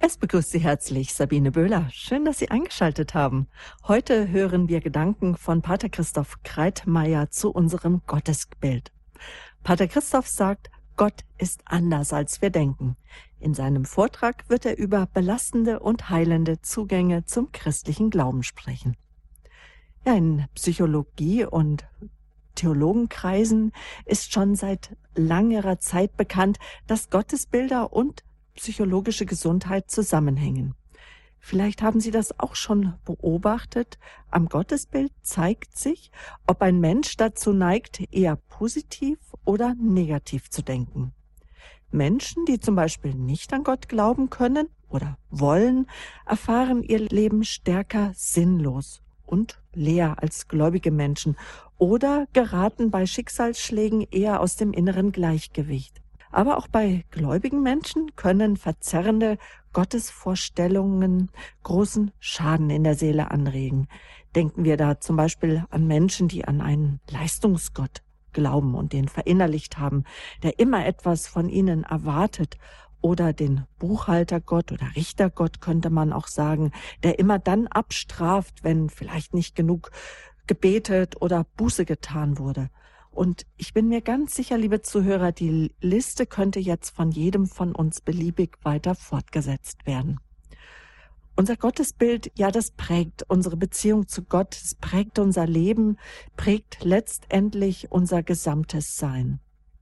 Es begrüßt Sie herzlich Sabine Böhler. Schön, dass Sie eingeschaltet haben. Heute hören wir Gedanken von Pater Christoph Kreitmeier zu unserem Gottesbild. Pater Christoph sagt, Gott ist anders, als wir denken. In seinem Vortrag wird er über belastende und heilende Zugänge zum christlichen Glauben sprechen. Ja, in Psychologie und Theologenkreisen ist schon seit langerer Zeit bekannt, dass Gottesbilder und psychologische Gesundheit zusammenhängen. Vielleicht haben Sie das auch schon beobachtet. Am Gottesbild zeigt sich, ob ein Mensch dazu neigt, eher positiv oder negativ zu denken. Menschen, die zum Beispiel nicht an Gott glauben können oder wollen, erfahren ihr Leben stärker sinnlos und leer als gläubige Menschen oder geraten bei Schicksalsschlägen eher aus dem inneren Gleichgewicht. Aber auch bei gläubigen Menschen können verzerrende Gottesvorstellungen großen Schaden in der Seele anregen. Denken wir da zum Beispiel an Menschen, die an einen Leistungsgott glauben und den verinnerlicht haben, der immer etwas von ihnen erwartet. Oder den Buchhaltergott oder Richtergott könnte man auch sagen, der immer dann abstraft, wenn vielleicht nicht genug gebetet oder Buße getan wurde. Und ich bin mir ganz sicher, liebe Zuhörer, die Liste könnte jetzt von jedem von uns beliebig weiter fortgesetzt werden. Unser Gottesbild, ja, das prägt unsere Beziehung zu Gott, es prägt unser Leben, prägt letztendlich unser gesamtes Sein.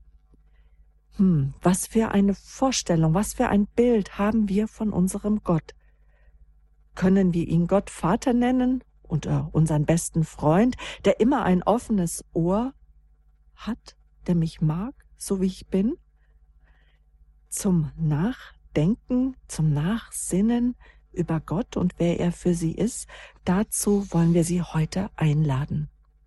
Was für eine Vorstellung, was für ein Bild haben wir von unserem Gott? Können wir ihn Gott Vater nennen und unseren besten Freund, der immer ein offenes Ohr hat, der mich mag, so wie ich bin? Zum Nachdenken, zum Nachsinnen über Gott und wer er für Sie ist, dazu wollen wir Sie heute einladen.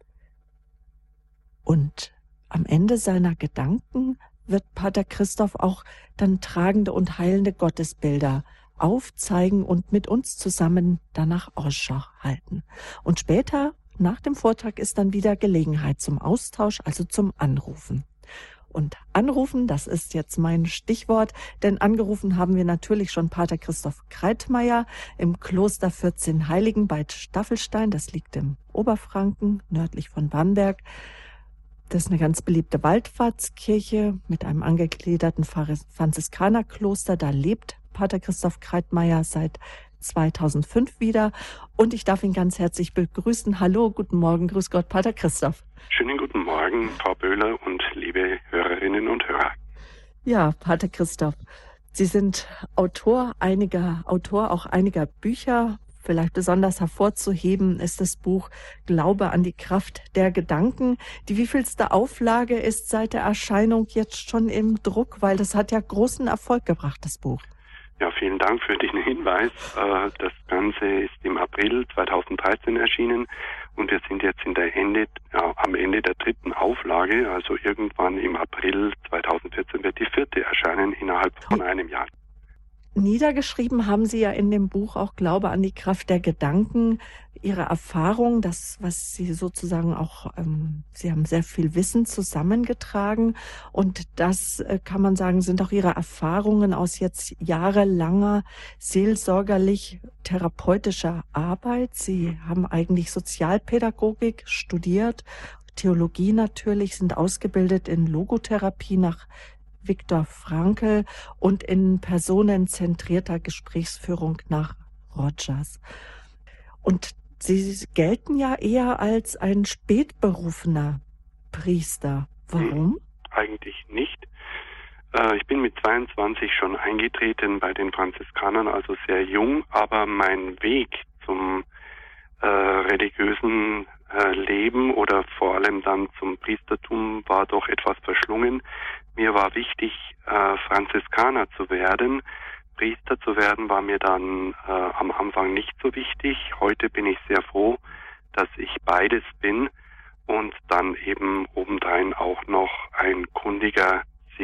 Und am Ende seiner Gedanken wird Pater Christoph auch dann tragende und heilende Gottesbilder aufzeigen und mit uns zusammen danach Ausschau halten. Und später, nach dem Vortrag, ist dann wieder Gelegenheit zum Austausch, also zum Anrufen. Und anrufen, das ist jetzt mein Stichwort, denn angerufen haben wir natürlich schon Pater Christoph Kreitmeier im Kloster 14 Heiligen bei Staffelstein. Das liegt im Oberfranken, nördlich von Bamberg. Das ist eine ganz beliebte Wallfahrtskirche mit einem angegliederten Franziskanerkloster. Da lebt Pater Christoph Kreitmeier seit 2005 wieder. Und ich darf ihn ganz herzlich begrüßen. Hallo, guten Morgen, grüß Gott, Pater Christoph. Schönen guten Morgen, Frau Böhler und liebe Hörerinnen und Hörer. Ja, Pater Christoph, Sie sind Autor auch einiger Bücher. Vielleicht besonders hervorzuheben ist das Buch Glaube an die Kraft der Gedanken. Die wievielste Auflage ist seit der Erscheinung jetzt schon im Druck? Weil das hat ja großen Erfolg gebracht, das Buch. Ja, vielen Dank für den Hinweis. Das Ganze ist im April 2013 erschienen und wir sind jetzt am Ende der 3. Auflage, also irgendwann im April 2014 wird die 4. erscheinen, innerhalb von einem Jahr. Niedergeschrieben haben Sie ja in dem Buch auch Glaube an die Kraft der Gedanken, Ihre Erfahrung, das, was Sie sozusagen auch, Sie haben sehr viel Wissen zusammengetragen und das, kann man sagen, sind auch Ihre Erfahrungen aus jetzt jahrelanger seelsorgerlich-therapeutischer Arbeit. Sie haben eigentlich Sozialpädagogik studiert, Theologie natürlich, sind ausgebildet in Logotherapie nach Viktor Frankl und in personenzentrierter Gesprächsführung nach Rogers. Und Sie gelten ja eher als ein spätberufener Priester. Warum? Eigentlich nicht. Ich bin mit 22 schon eingetreten bei den Franziskanern, also sehr jung, aber mein Weg zum religiösen Leben oder vor allem dann zum Priestertum war doch etwas verschlungen. Mir war wichtig, Franziskaner zu werden. Priester zu werden war mir dann am Anfang nicht so wichtig. Heute bin ich sehr froh, dass ich beides bin und dann eben obendrein auch noch ein kundiger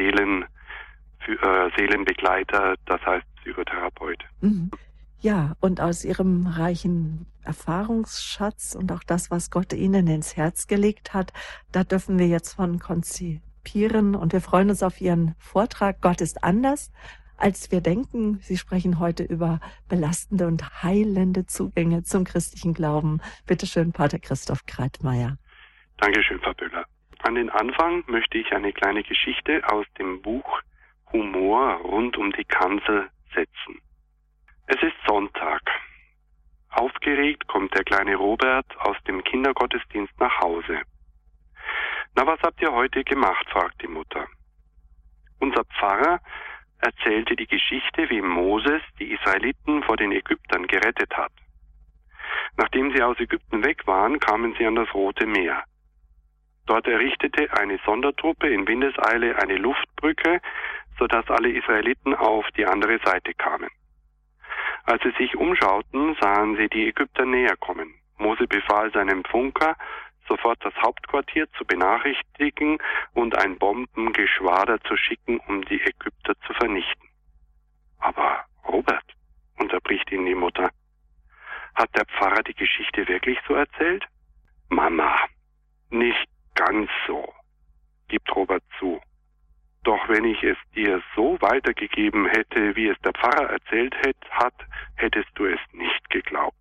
Seelenbegleiter, das heißt Psychotherapeut. Mhm. Ja, und aus Ihrem reichen Erfahrungsschatz und auch das, was Gott Ihnen ins Herz gelegt hat, da dürfen wir jetzt von konzipieren und wir freuen uns auf Ihren Vortrag. Gott ist anders, als wir denken. Sie sprechen heute über belastende und heilende Zugänge zum christlichen Glauben. Bitte schön, Pater Christoph Kreitmeier. Dankeschön, Frau Böhler. An den Anfang möchte ich eine kleine Geschichte aus dem Buch Humor rund um die Kanzel setzen. Es ist Sonntag. Aufgeregt kommt der kleine Robert aus dem Kindergottesdienst nach Hause. Na, was habt ihr heute gemacht? Fragt die Mutter. Unser Pfarrer erzählte die Geschichte, wie Moses die Israeliten vor den Ägyptern gerettet hat. Nachdem sie aus Ägypten weg waren, kamen sie an das Rote Meer. Dort errichtete eine Sondertruppe in Windeseile eine Luftbrücke, sodass alle Israeliten auf die andere Seite kamen. Als sie sich umschauten, sahen sie die Ägypter näher kommen. Mose befahl seinem Funker, sofort das Hauptquartier zu benachrichtigen und ein Bombengeschwader zu schicken, um die Ägypter zu vernichten. Aber Robert, unterbricht ihn die Mutter, hat der Pfarrer die Geschichte wirklich so erzählt? Mama, nicht ganz so, gibt Robert zu. Doch wenn ich es dir so weitergegeben hätte, wie es der Pfarrer erzählt hat, hättest du es nicht geglaubt.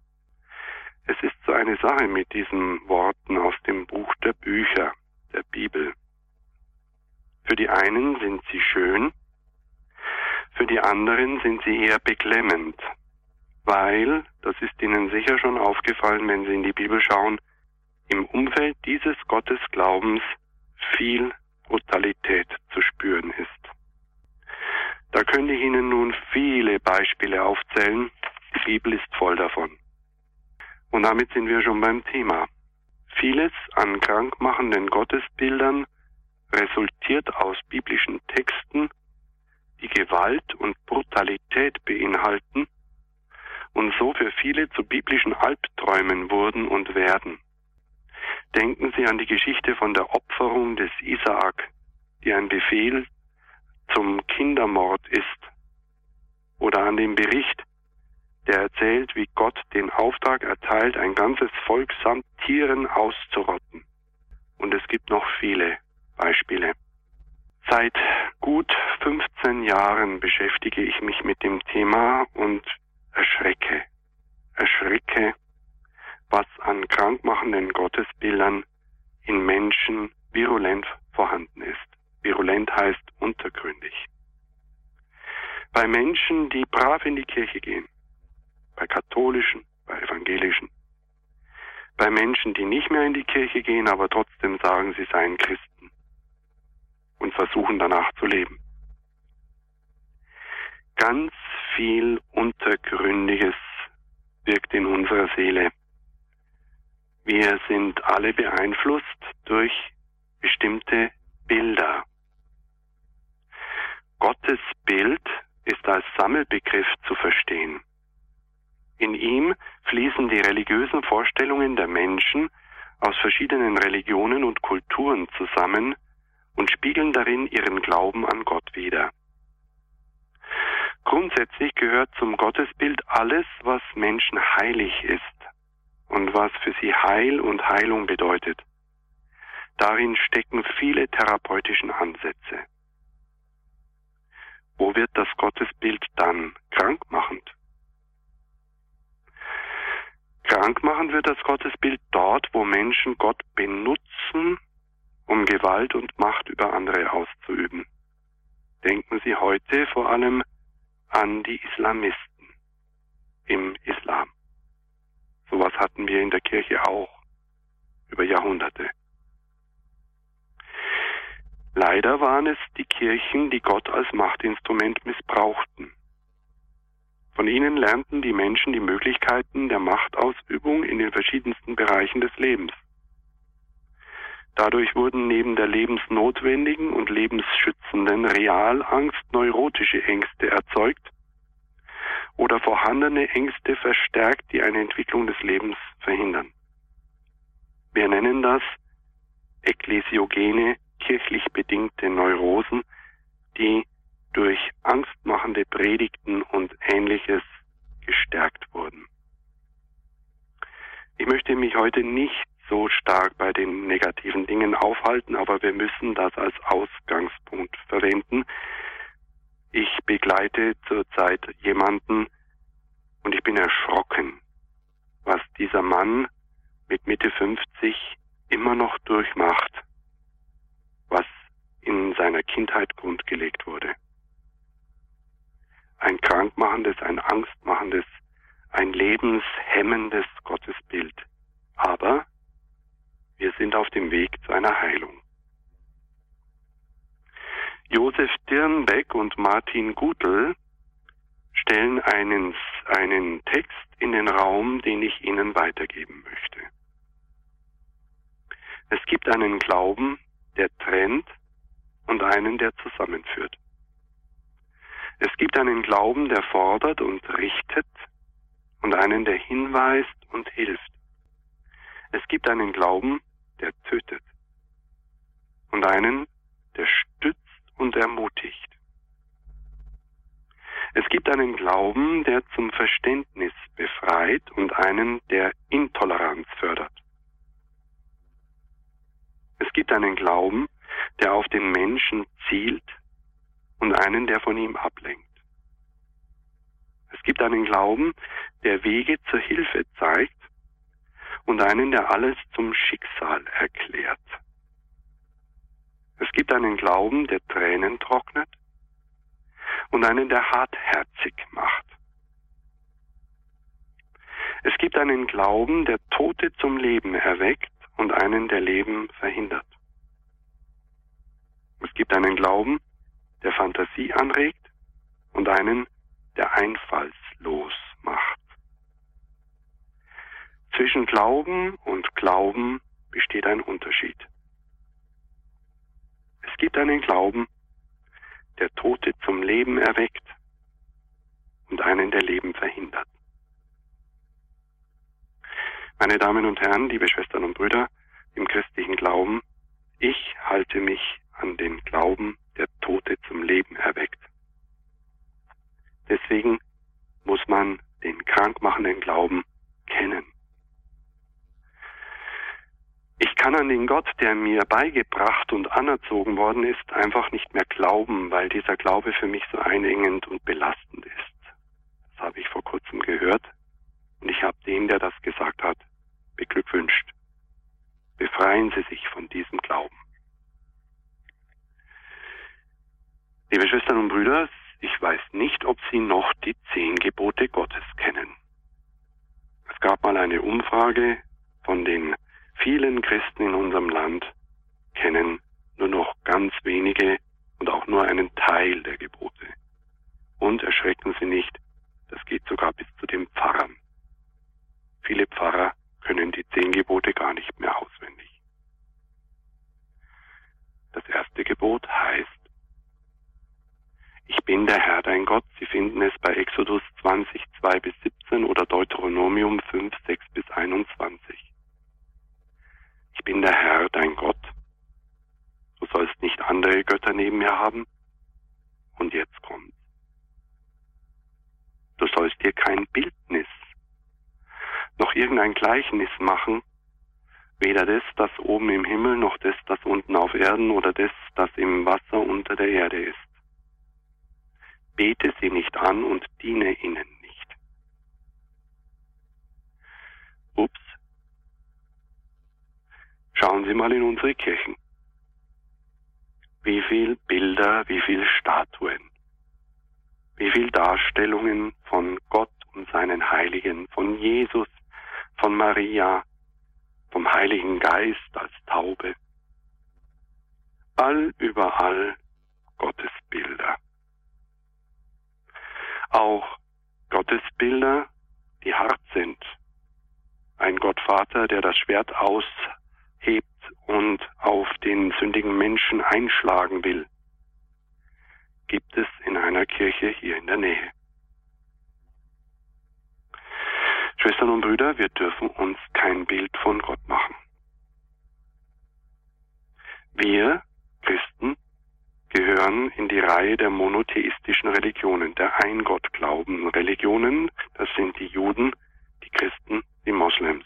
Es ist so eine Sache mit diesen Worten aus dem Buch der Bücher, der Bibel. Für die einen sind sie schön, für die anderen sind sie eher beklemmend, weil, das ist Ihnen sicher schon aufgefallen, wenn Sie in die Bibel schauen, im Umfeld dieses Gottesglaubens viel Brutalität zu spüren ist. Da könnte ich Ihnen nun viele Beispiele aufzählen, die Bibel ist voll davon. Und damit sind wir schon beim Thema. Vieles an krankmachenden Gottesbildern resultiert aus biblischen Texten, die Gewalt und Brutalität beinhalten und so für viele zu biblischen Albträumen wurden und werden. Denken Sie an die Geschichte von der Opferung des Isaak, die ein Befehl zum Kindermord ist, oder an den Bericht, der erzählt, wie Gott den Auftrag erteilt, ein ganzes Volk samt Tieren auszurotten. Und es gibt noch viele Beispiele. Seit gut 15 Jahren beschäftige ich mich mit dem Thema und erschrecke, was an krankmachenden Gottesbildern in Menschen virulent vorhanden ist. Virulent heißt untergründig. Bei Menschen, die brav in die Kirche gehen, bei katholischen, bei evangelischen, bei Menschen, die nicht mehr in die Kirche gehen, aber trotzdem sagen, sie seien Christen und versuchen danach zu leben. Ganz viel Untergründiges wirkt in unserer Seele. Wir sind alle beeinflusst durch bestimmte Bilder. Gottes Bild ist als Sammelbegriff zu verstehen. In ihm fließen die religiösen Vorstellungen der Menschen aus verschiedenen Religionen und Kulturen zusammen und spiegeln darin ihren Glauben an Gott wider. Grundsätzlich gehört zum Gottesbild alles, was Menschen heilig ist und was für sie Heil und Heilung bedeutet. Darin stecken viele therapeutische Ansätze. Wo wird das Gottesbild dann krankmachend? Krankmachend wird das Gottesbild dort, wo Menschen Gott benutzen, um Gewalt und Macht über andere auszuüben. Denken Sie heute vor allem an die Islamisten im Islam. Sowas hatten wir in der Kirche auch über Jahrhunderte. Leider waren es die Kirchen, die Gott als Machtinstrument missbrauchten. Von ihnen lernten die Menschen die Möglichkeiten der Machtausübung in den verschiedensten Bereichen des Lebens. Dadurch wurden neben der lebensnotwendigen und lebensschützenden Realangst neurotische Ängste erzeugt oder vorhandene Ängste verstärkt, die eine Entwicklung des Lebens verhindern. Wir nennen das ekklesiogene, kirchlich bedingte Neurosen, die durch angstmachende Predigten und Ähnliches gestärkt wurden. Ich möchte mich heute nicht so stark bei den negativen Dingen aufhalten, aber wir müssen das als Ausgangspunkt verwenden. Ich begleite zurzeit jemanden und ich bin erschrocken, was dieser Mann mit Mitte 50 immer noch durchmacht, was in seiner Kindheit grundgelegt wurde. Ein krankmachendes, ein angstmachendes, ein lebenshemmendes Gottesbild. Aber wir sind auf dem Weg zu einer Heilung. Josef Dirnbeck und Martin Gutel stellen einen Text in den Raum, den ich Ihnen weitergeben möchte. Es gibt einen Glauben, der trennt und einen, der zusammenführt. Es gibt einen Glauben, der fordert und richtet und einen, der hinweist und hilft. Es gibt einen Glauben, der tötet und einen, der stützt und ermutigt. Es gibt einen Glauben, der zum Verständnis befreit und einen, der Intoleranz fördert. Es gibt einen Glauben, der auf den Menschen zielt und einen, der von ihm ablenkt. Es gibt einen Glauben, der Wege zur Hilfe zeigt und einen, der alles zum Schicksal erklärt. Es gibt einen Glauben, der Tränen trocknet und einen, der hartherzig macht. Es gibt einen Glauben, der Tote zum Leben erweckt und einen, der Leben verhindert. Es gibt einen Glauben, der Fantasie anregt und einen, der einfallslos macht. Zwischen Glauben und Glauben besteht ein Unterschied. Es gibt einen Glauben, der Tote zum Leben erweckt und einen, der Leben verhindert. Meine Damen und Herren, liebe Schwestern und Brüder im christlichen Glauben, ich halte mich an den Glauben, der Tote zum Leben erweckt. Deswegen muss man den krankmachenden Glauben kennen. Ich kann an den Gott, der mir beigebracht und anerzogen worden ist, einfach nicht mehr glauben, weil dieser Glaube für mich so einengend und belastend ist. Das habe ich vor kurzem gehört und ich habe den, der das gesagt hat, beglückwünscht. Befreien Sie sich von diesem Glauben. Liebe Schwestern und Brüder, ich weiß nicht, ob Sie noch die 10 Gebote Gottes kennen. Es gab mal eine Umfrage von den vielen Christen in unserem Land, kennen nur noch ganz wenige und auch nur einen Teil der Gebote. Und erschrecken Sie nicht, das geht sogar bis zu den Pfarrern. Viele Pfarrer können die 10 Gebote gar nicht mehr auswendig. Das erste Gebot heißt, ich bin der Herr dein Gott. Sie finden es bei Exodus 20, 2-17 oder Deuteronomium 5, 6-21. Ich bin der Herr dein Gott. Du sollst nicht andere Götter neben mir haben. Und jetzt kommt. Du sollst dir kein Bildnis noch irgendein Gleichnis machen, weder das oben im Himmel, noch das unten auf Erden oder das im Wasser unter der Erde ist. Bete sie nicht an und diene ihnen nicht. Ups. Schauen Sie mal in unsere Kirchen. Wie viel Bilder, wie viel Statuen, wie viel Darstellungen von Gott und seinen Heiligen, von Jesus, von Maria, vom Heiligen Geist als Taube. Überall Gottesbilder. Auch Gottesbilder, die hart sind. Ein Gottvater, der das Schwert aushebt und auf den sündigen Menschen einschlagen will, gibt es in einer Kirche hier in der Nähe. Schwestern und Brüder, wir dürfen uns kein Bild von Gott machen. Wir Christen gehören in die Reihe der monotheistischen Religionen, der Ein-Gott-Glauben. Religionen, das sind die Juden, die Christen, die Moslems.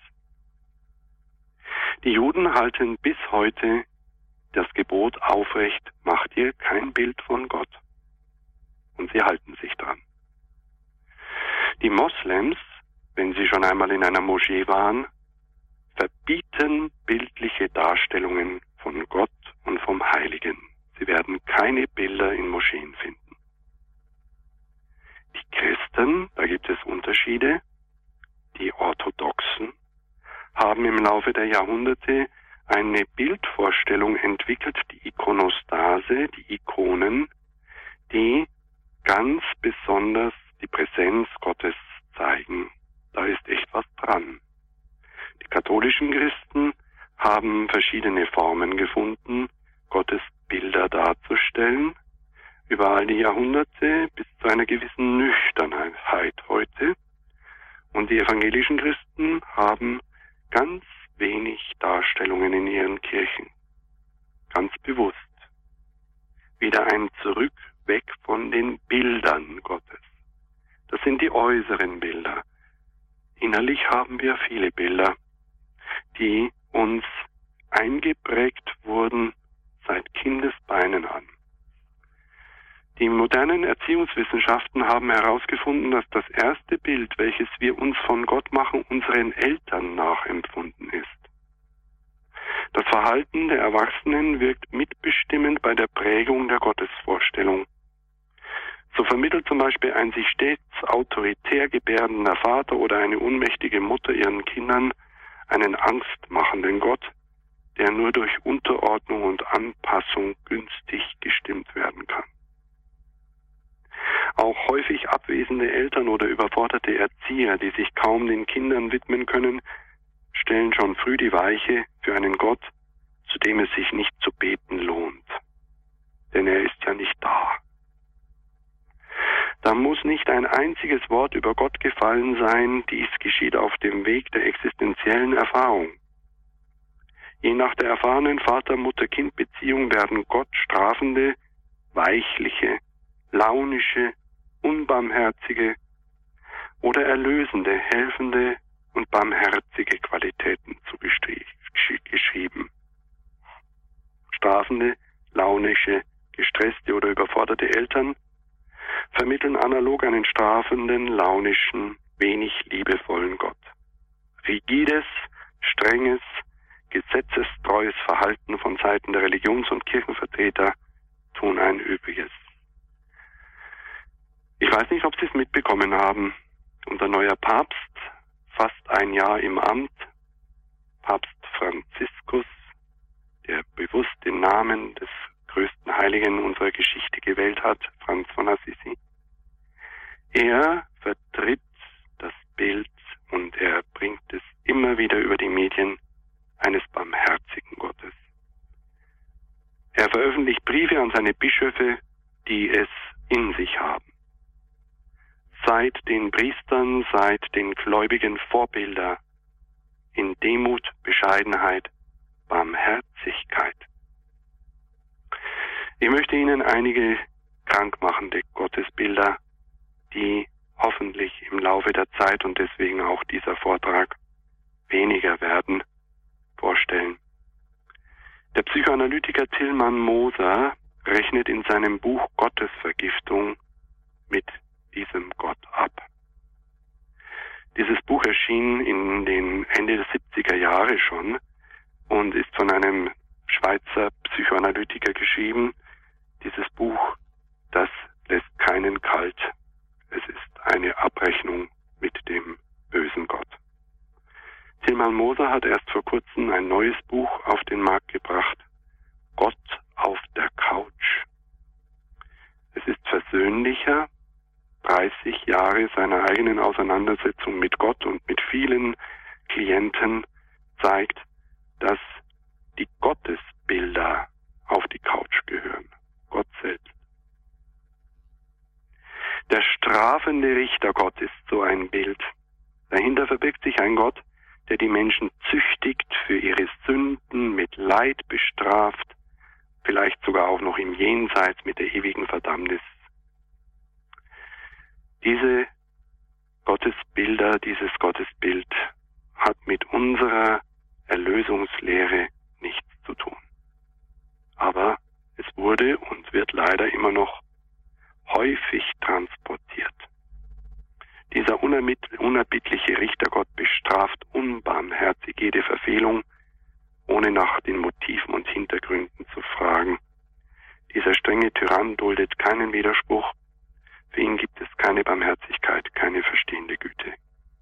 Die Juden halten bis heute das Gebot aufrecht, mach dir kein Bild von Gott. und sie halten sich dran. Die Moslems, wenn sie schon einmal in einer Moschee waren, verbieten bildliche Darstellungen von Gott und vom Heiligen. Sie werden keine Bilder in Moscheen finden. Die Christen, da gibt es Unterschiede. Die Orthodoxen haben im Laufe der Jahrhunderte eine Bildvorstellung entwickelt, die Ikonostase, die Ikonen, die ganz besonders die Präsenz Gottes zeigen. Da ist echt was dran. Die katholischen Christen haben verschiedene Formen gefunden, Gottes Bilder darzustellen, über all die Jahrhunderte bis zu einer gewissen Nüchternheit heute. Und die evangelischen Christen haben ganz wenig Darstellungen in ihren Kirchen. Ganz bewusst. Wieder ein Zurück, weg von den Bildern Gottes. Das sind die äußeren Bilder. Innerlich haben wir viele Bilder, die uns eingeprägt wurden seit Kindesbeinen an. Die modernen Erziehungswissenschaften haben herausgefunden, dass das erste Bild, welches wir uns von Gott machen, unseren Eltern nachempfunden ist. Das Verhalten der Erwachsenen wirkt mitbestimmend bei der Prägung der Gottesvorstellung. So vermittelt zum Beispiel ein sich stets autoritär gebärdender Vater oder eine unmächtige Mutter ihren Kindern einen angstmachenden Gott, der nur durch Unterordnung und Anpassung günstig gestimmt werden kann. Auch häufig abwesende Eltern oder überforderte Erzieher, die sich kaum den Kindern widmen können, stellen schon früh die Weiche für einen Gott, zu dem es sich nicht zu beten lohnt. Denn er ist ja nicht da. Da muss nicht ein einziges Wort über Gott gefallen sein, dies geschieht auf dem Weg der existenziellen Erfahrung. Je nach der erfahrenen Vater-Mutter-Kind-Beziehung werden Gott strafende, weichliche, launische, unbarmherzige oder erlösende, helfende und barmherzige Qualitäten zugeschrieben. Strafende, launische, gestresste oder überforderte Eltern vermitteln analog einen strafenden, launischen, wenig liebevollen Gott. Rigides, strenges, gesetzestreues Verhalten von Seiten der Religions- und Kirchenvertreter tun ein Übriges. Ich weiß nicht, ob Sie es mitbekommen haben. Unser neuer Papst, fast ein Jahr im Amt, Papst Franziskus, der bewusst den Namen des größten Heiligen unserer Geschichte gewählt hat, Franz von Assisi. Er vertritt das Bild und er bringt es immer wieder über die Medien eines barmherzigen Gottes. Er veröffentlicht Briefe an seine Bischöfe, die es in sich haben. Seid den Priestern, seid den Gläubigen Vorbilder in Demut, Bescheidenheit, Barmherzigkeit. Ich möchte Ihnen einige krankmachende Gottesbilder, die hoffentlich im Laufe der Zeit und deswegen auch dieser Vortrag weniger werden, vorstellen. Der Psychoanalytiker Tilman Moser rechnet in seinem Buch Gottesvergiftung mit diesem Gott ab. Dieses Buch erschien in den Ende der 70er Jahre schon und ist von einem Schweizer Psychoanalytiker geschrieben. Dieses Buch, das lässt keinen kalt. Es ist eine Abrechnung mit dem bösen Gott. Tilman Moser hat erst vor kurzem ein neues Buch auf den Markt gebracht. Gott auf der Couch. Es ist versöhnlicher, 30 Jahre seiner eigenen Auseinandersetzung mit Gott und mit vielen Klienten zeigt, dass die Gottesbilder auf die Couch gehören. Gott selbst. Der strafende Richtergott ist so ein Bild. Dahinter verbirgt sich ein Gott, der die Menschen züchtigt, für ihre Sünden mit Leid bestraft, vielleicht sogar auch noch im Jenseits mit der ewigen Verdammnis. Diese Gottesbilder, dieses Gottesbild hat mit unserer Erlösungslehre nichts zu tun. Aber es wurde und wird leider immer noch häufig transportiert. Dieser unerbittliche Richtergott bestraft unbarmherzig jede Verfehlung, ohne nach den Motiven und Hintergründen zu fragen. Dieser strenge Tyrann duldet keinen Widerspruch. Für ihn gibt es keine Barmherzigkeit, keine verstehende Güte.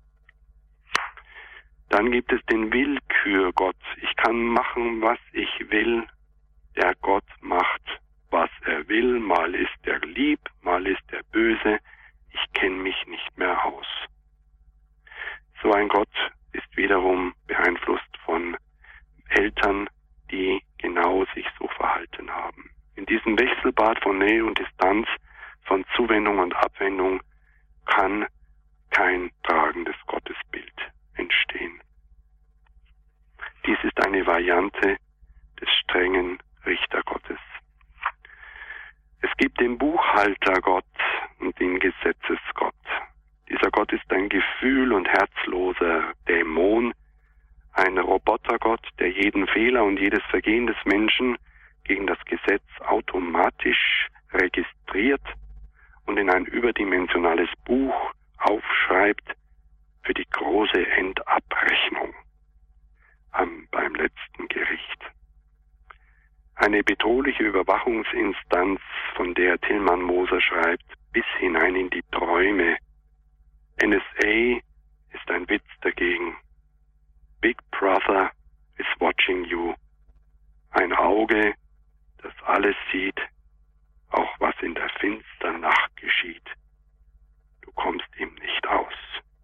Dann gibt es den Willkürgott. Ich kann machen, was ich will. Der Gott macht, was er will. Mal ist er lieb, mal ist er böse. Ich kenne mich nicht mehr aus. So ein Gott ist wiederum beeinflusst von Eltern, die genau sich so verhalten haben. In diesem Wechselbad von Nähe und Distanz, von Zuwendung und Abwendung kann kein tragendes Gottesbild entstehen. Dies ist eine Variante des strengen Richtergottes. Es gibt den Buchhaltergott und den Gesetzesgott. Dieser Gott ist ein gefühl- und herzloser Dämon, ein Robotergott, der jeden Fehler und jedes Vergehen des Menschen gegen das Gesetz automatisch registriert und in ein überdimensionales Buch aufschreibt für die große Endabrechnung beim letzten Gericht. Eine bedrohliche Überwachungsinstanz, von der Tilman Moser schreibt, bis hinein in die Träume. NSA ist ein Witz dagegen. Big Brother is watching you. Ein Auge, das alles sieht, auch was in der finsteren Nacht geschieht. Du kommst ihm nicht aus.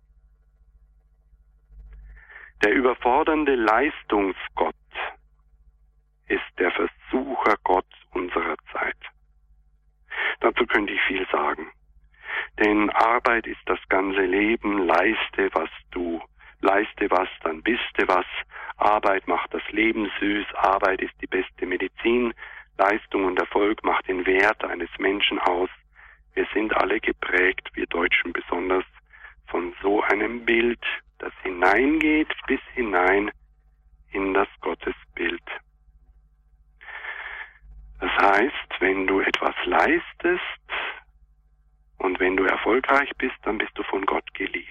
Der überfordernde Leistungsgott ist der Versuchergott unserer Zeit. Dazu könnte ich viel sagen. Denn Arbeit ist das ganze Leben. Leiste was, dann bist du was. Arbeit macht das Leben süß. Arbeit ist die beste Medizin. Leistung und Erfolg macht den Wert eines Menschen aus. Wir sind alle geprägt, wir Deutschen besonders, von so einem Bild, das hineingeht bis hinein in das Gottesbild. Das heißt, wenn du etwas leistest und wenn du erfolgreich bist, dann bist du von Gott geliebt.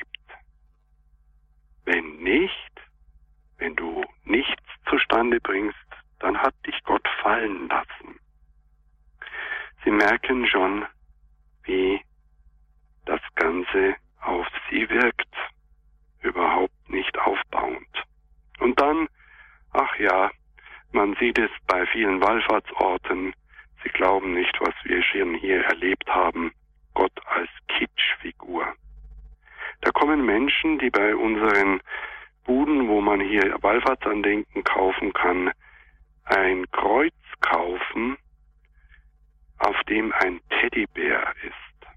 Wenn nicht, wenn du nichts zustande bringst, dann hat dich Gott fallen lassen. Sie merken schon, wie das Ganze auf sie wirkt. Überhaupt nicht aufbauend. Und dann, ach ja, man sieht es bei vielen Wallfahrtsorten. Sie glauben nicht, was wir schon hier erlebt haben. Gott als Kitschfigur. Da kommen Menschen, die bei unseren Buden, wo man hier Wallfahrtsandenken kaufen kann, ein Kreuz kaufen, auf dem ein Teddybär ist.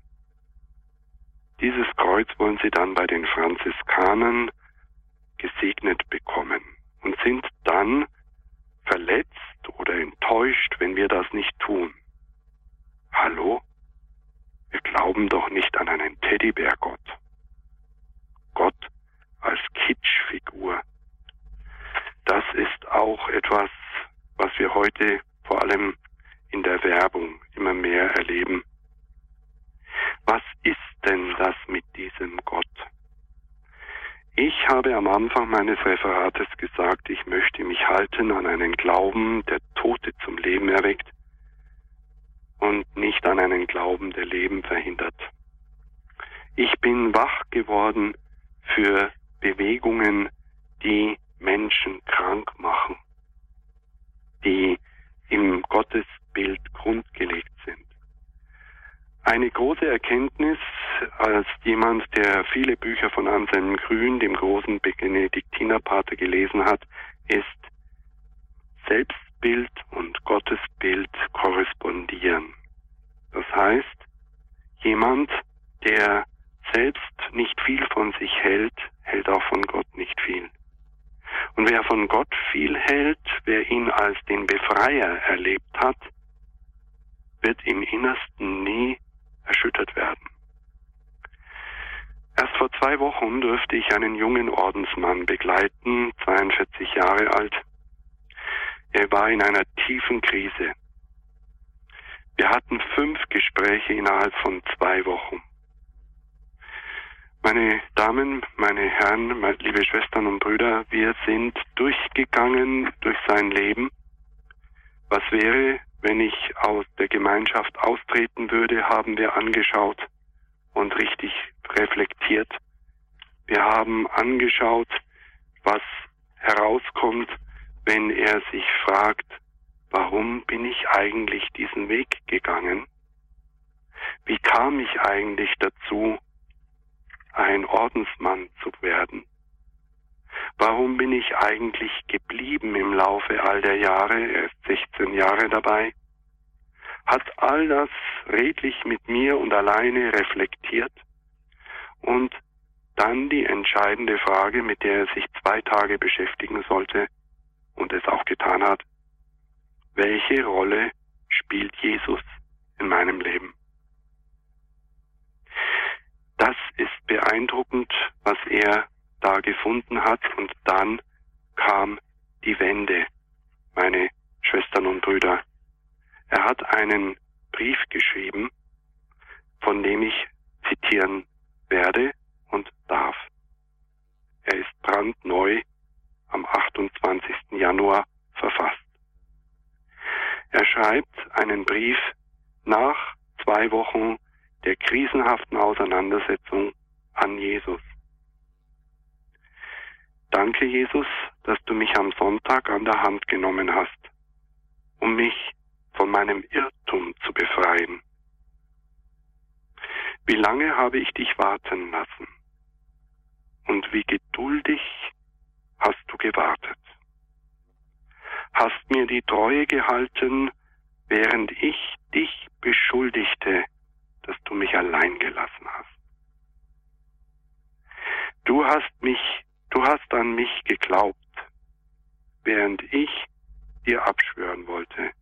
Dieses Kreuz wollen sie dann bei den Franziskanern gesegnet bekommen und sind dann verletzt oder enttäuscht, wenn wir das nicht tun. Hallo? Wir glauben doch nicht an einen Teddybärgott. Gott als Kitschfigur. Das ist auch etwas, was wir heute vor allem in der Werbung immer mehr erleben. Was ist denn das mit diesem Gott? Ich habe am Anfang meines Referates gesagt, ich möchte mich halten an einen Glauben, der Tote zum Leben erweckt und nicht an einen Glauben, der Leben verhindert. Ich bin wach geworden für Bewegungen, die Menschen krank machen, die im Gottesbild grundgelegt sind. Eine große Erkenntnis als jemand, der viele Bücher von Anselm Grün, dem großen Benediktinerpater, gelesen hat, ist, Selbstbild und Gottesbild korrespondieren. Das heißt, jemand, der selbst nicht viel von sich hält, hält auch von Gott nicht viel. Und wer von Gott viel hält, wer ihn als den Befreier erlebt hat, wird im Innersten nie erschüttert werden. Erst vor 2 Wochen durfte ich einen jungen Ordensmann begleiten, 42 Jahre alt. Er war in einer tiefen Krise. Wir hatten 5 Gespräche innerhalb von 2 Wochen. Meine Damen, meine Herren, liebe Schwestern und Brüder, wir sind durchgegangen durch sein Leben. Was wäre, wenn ich aus der Gemeinschaft austreten würde, haben wir angeschaut und richtig reflektiert. Wir haben angeschaut, was herauskommt, wenn er sich fragt, warum bin ich eigentlich diesen Weg gegangen? Wie kam ich eigentlich dazu, ein Ordensmann zu werden? Warum bin ich eigentlich geblieben im Laufe all der Jahre? Er ist 16 Jahre dabei. Hat all das redlich mit mir und alleine reflektiert und dann die entscheidende Frage, mit der er sich 2 Tage beschäftigen sollte und es auch getan hat: Welche Rolle spielt Jesus in meinem Leben? Das ist beeindruckend, was er da gefunden hat, und dann kam die Wende, meine Schwestern und Brüder. Er hat einen Brief geschrieben, von dem ich zitieren werde und darf. Er ist brandneu am 28. Januar verfasst. Er schreibt einen Brief nach 2 Wochen der krisenhaften Auseinandersetzung an Jesus. Danke, Jesus, dass du mich am Sonntag an der Hand genommen hast, um mich von meinem Irrtum zu befreien. Wie lange habe ich dich warten lassen? Und wie geduldig hast du gewartet? Hast mir die Treue gehalten, während ich dich beschuldigte, dass du mich allein gelassen hast. Du hast an mich geglaubt, während ich dir abschwören wollte.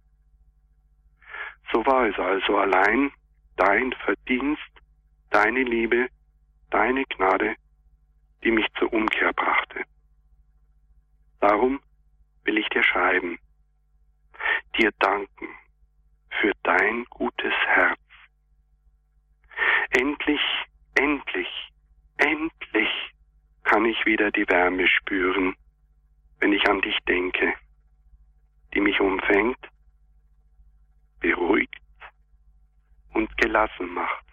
So war es also allein dein Verdienst, deine Liebe, deine Gnade, die mich zur Umkehr brachte. Darum will ich dir schreiben, dir danken für dein gutes Herz. Endlich kann ich wieder die Wärme spüren, wenn ich an dich denke, die mich umfängt, beruhigt und gelassen macht.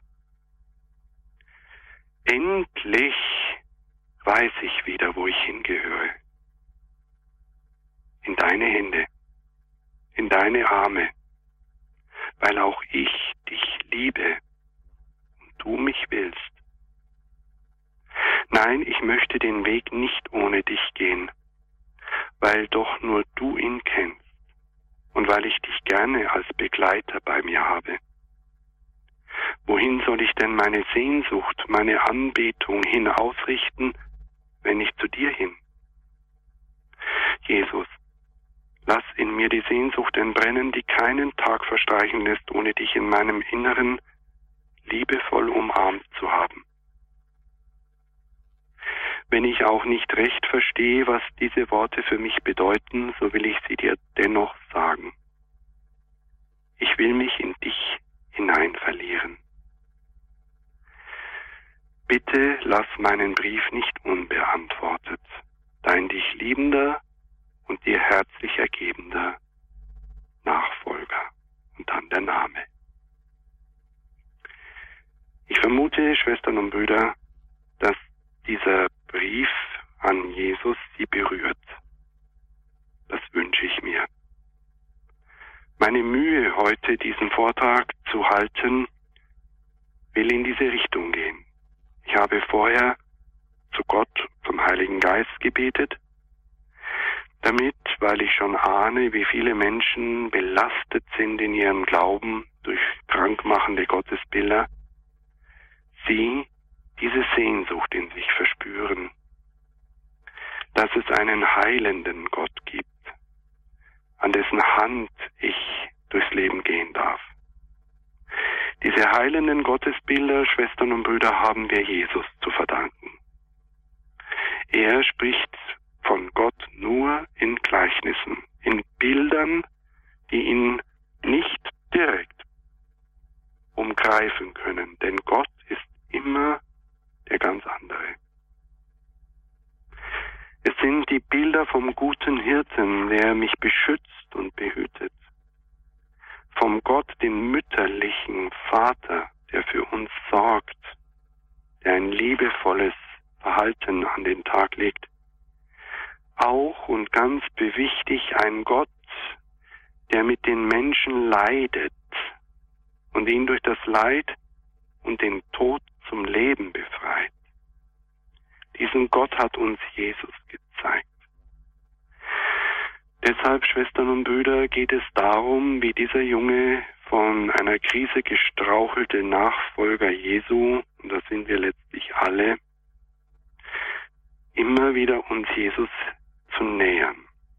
Endlich weiß ich wieder, wo ich hingehöre. In deine Hände, in deine Arme, weil auch ich dich liebe und du mich willst. Nein, ich möchte den Weg nicht ohne dich gehen, weil doch nur du ihn kennst und weil ich dich gerne als Begleiter bei mir habe. Wohin soll ich denn meine Sehnsucht, meine Anbetung hin ausrichten, wenn nicht zu dir hin? Jesus, lass in mir die Sehnsucht entbrennen, die keinen Tag verstreichen lässt, ohne dich in meinem Inneren liebevoll umarmt zu haben. Wenn ich auch nicht recht verstehe, was diese Worte für mich bedeuten, so will ich sie dir dennoch sagen. Ich will mich in dich hinein verlieren. Bitte lass meinen Brief nicht unbeantwortet, dein dich liebender und dir herzlich ergebender Nachfolger. Und dann der Name. Ich vermute, Schwestern und Brüder, dass dieser Brief an Jesus sie berührt. Das wünsche ich mir. Meine Mühe heute, diesen Vortrag zu halten, will in diese Richtung gehen. Ich habe vorher zu Gott, zum Heiligen Geist gebetet, damit, weil ich schon ahne, wie viele Menschen belastet sind in ihrem Glauben durch krankmachende Gottesbilder, sie diese Sehnsucht in sich verspüren, dass es einen heilenden Gott gibt, an dessen Hand ich durchs Leben gehen darf. Diese heilenden Gottesbilder, Schwestern und Brüder, haben wir Jesus zu verdanken. Er spricht von Gott nur in Gleichnissen, in Bildern, die ihn nicht direkt sind die Bilder vom guten Hirten, der mich beschützt und behütet. Vom Gott, dem mütterlichen Vater, der für uns sorgt, der ein liebevolles Verhalten an den Tag legt. Auch und ganz wichtig ein Gott, der mit den Menschen leidet und ihn durch das Leid und den Tod zum Leben befreit. Diesen Gott hat uns Jesus gezeigt. Deshalb, Schwestern und Brüder, geht es darum, wie dieser junge, von einer Krise gestrauchelte Nachfolger Jesu, und das sind wir letztlich alle, immer wieder uns Jesus zu nähern.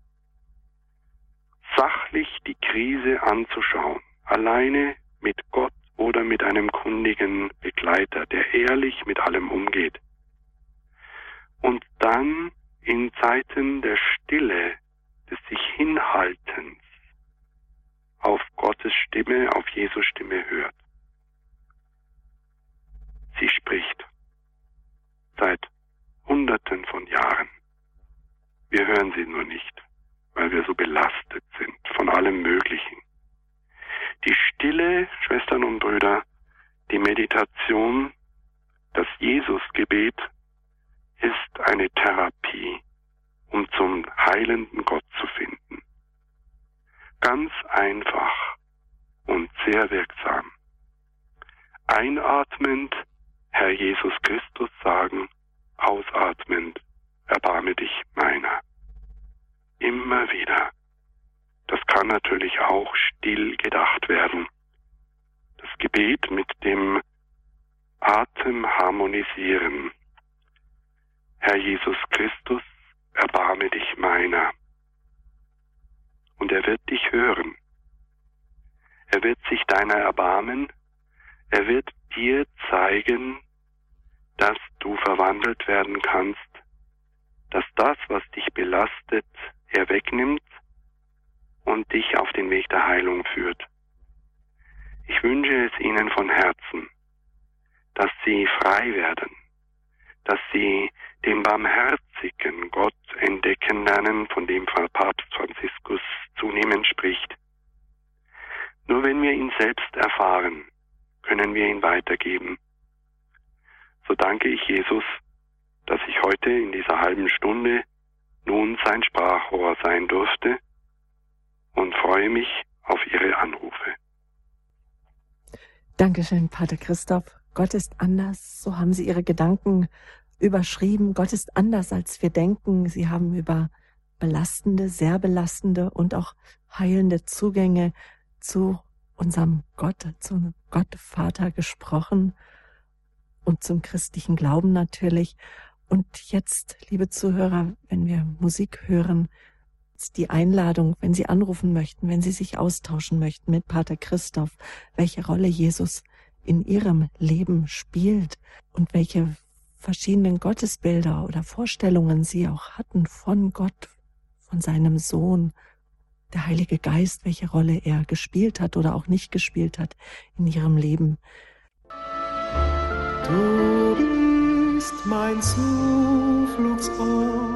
Sachlich die Krise anzuschauen, alleine mit Gott oder mit einem kundigen Begleiter, der ehrlich mit allem umgeht. Und dann in Zeiten der Stille, des sich Hinhaltens, auf Gottes Stimme, auf Jesu Stimme hört. Sie spricht seit Hunderten von Jahren. Wir hören sie nur nicht, weil wir so belastet sind von allem Möglichen. Die Stille, Schwestern und Brüder, die Meditation, das Jesusgebet ist eine Therapie, um zum heilenden Gott zu finden. Ganz einfach und sehr wirksam. Einatmend, Herr Jesus Christus sagen, ausatmend, erbarme dich meiner. Immer wieder. Das kann natürlich auch still gedacht werden. Das Gebet mit dem Atem harmonisieren. Herr Jesus Christus, erbarme dich meiner. Und er wird dich hören. Er wird sich deiner erbarmen. Er wird dir zeigen, dass du verwandelt werden kannst, dass das, was dich belastet, er wegnimmt und dich auf den Weg der Heilung führt. Ich wünsche es Ihnen von Herzen, dass Sie frei werden, dass Sie den barmherzigen Gott entdecken lernen, von dem Papst Franziskus zunehmend spricht. Nur wenn wir ihn selbst erfahren, können wir ihn weitergeben. So danke ich Jesus, dass ich heute in dieser halben Stunde nun sein Sprachrohr sein durfte und freue mich auf Ihre Anrufe. Dankeschön, Pater Christoph. Gott ist anders, so haben Sie Ihre Gedanken überschrieben. Gott ist anders, als wir denken. Sie haben über belastende, sehr belastende und auch heilende Zugänge zu unserem Gott, zu Gott Vater gesprochen und zum christlichen Glauben natürlich. Und jetzt, liebe Zuhörer, wenn wir Musik hören, ist die Einladung, wenn Sie anrufen möchten, wenn Sie sich austauschen möchten mit Pater Christoph, welche Rolle Jesus in Ihrem Leben spielt und welche verschiedenen Gottesbilder oder Vorstellungen Sie auch hatten von Gott, von seinem Sohn, der Heilige Geist, welche Rolle er gespielt hat oder auch nicht gespielt hat in Ihrem Leben. Du bist mein Zufluchtsort,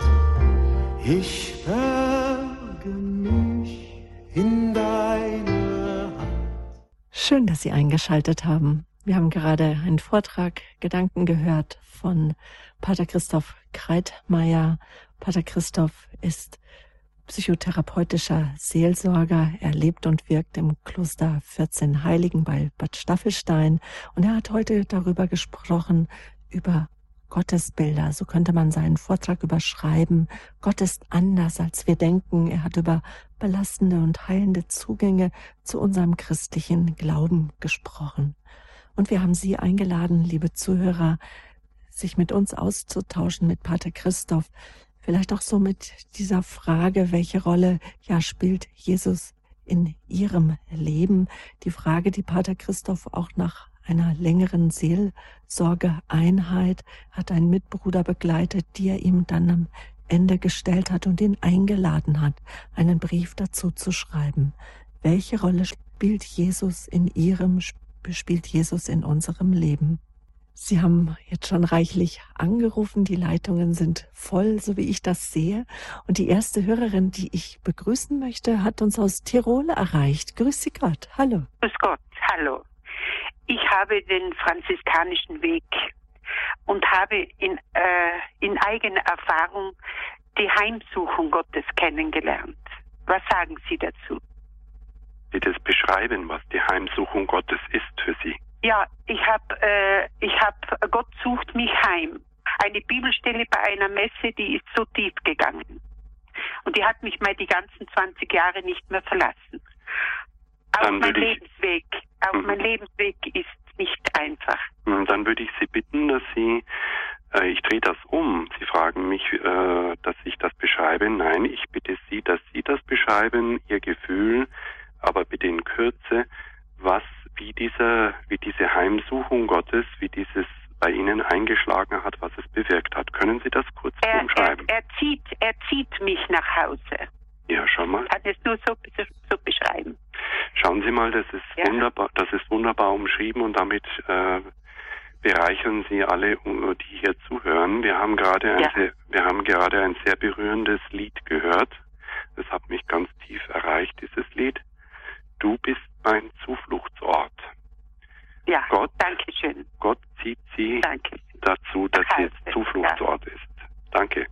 ich berge mich in deine Hand. Schön, dass Sie eingeschaltet haben. Wir haben gerade einen Vortrag, Gedanken gehört von Pater Christoph Kreitmeier. Pater Christoph ist psychotherapeutischer Seelsorger. Er lebt und wirkt im Kloster 14 Heiligen bei Bad Staffelstein. Und er hat heute darüber gesprochen, über Gottesbilder. So könnte man seinen Vortrag überschreiben. Gott ist anders, als wir denken. Er hat über belastende und heilende Zugänge zu unserem christlichen Glauben gesprochen. Und wir haben Sie eingeladen, liebe Zuhörer, sich mit uns auszutauschen, mit Pater Christoph. Vielleicht auch so mit dieser Frage, welche Rolle spielt Jesus in Ihrem Leben? Die Frage, die Pater Christoph auch nach einer längeren Seelsorgeeinheit hat einen Mitbruder begleitet, die er ihm dann am Ende gestellt hat und ihn eingeladen hat, einen Brief dazu zu schreiben. Welche Rolle spielt Jesus in unserem Leben? Sie haben jetzt schon reichlich angerufen. Die Leitungen sind voll, so wie ich das sehe. Und die erste Hörerin, die ich begrüßen möchte, hat uns aus Tirol erreicht. Grüß Sie Gott. Hallo. Grüß Gott. Hallo. Ich habe den franziskanischen Weg und habe in eigener Erfahrung die Heimsuchung Gottes kennengelernt. Was sagen Sie dazu? Bitte beschreiben, was die Heimsuchung Gottes ist für Sie. Ja, ich hab Gott sucht mich heim. Eine Bibelstelle bei einer Messe, die ist so tief gegangen. Und die hat mich mal die ganzen 20 Jahre nicht mehr verlassen. Mein Lebensweg ist nicht einfach. Dann würde ich Sie bitten, dass Sie, ich drehe das um. Sie fragen mich, dass ich das beschreibe. Nein, ich bitte Sie, dass Sie das beschreiben, Ihr Gefühl, aber bitte in Kürze, wie diese Heimsuchung Gottes, wie dieses bei Ihnen eingeschlagen hat, was es bewirkt hat. Können Sie das kurz umschreiben? Er zieht mich nach Hause. Ja, schau mal. Ich kann es nur so beschreiben. Schauen Sie mal, das ist wunderbar umschrieben und damit bereichern Sie alle, die hier zuhören. Wir haben gerade ein sehr berührendes Lied gehört. Das hat mich ganz tief erreicht, dieses Lied. Du bist mein Zufluchtsort. Ja, danke schön. Gott zieht Sie dazu, dass sie jetzt Zufluchtsort ist. Danke.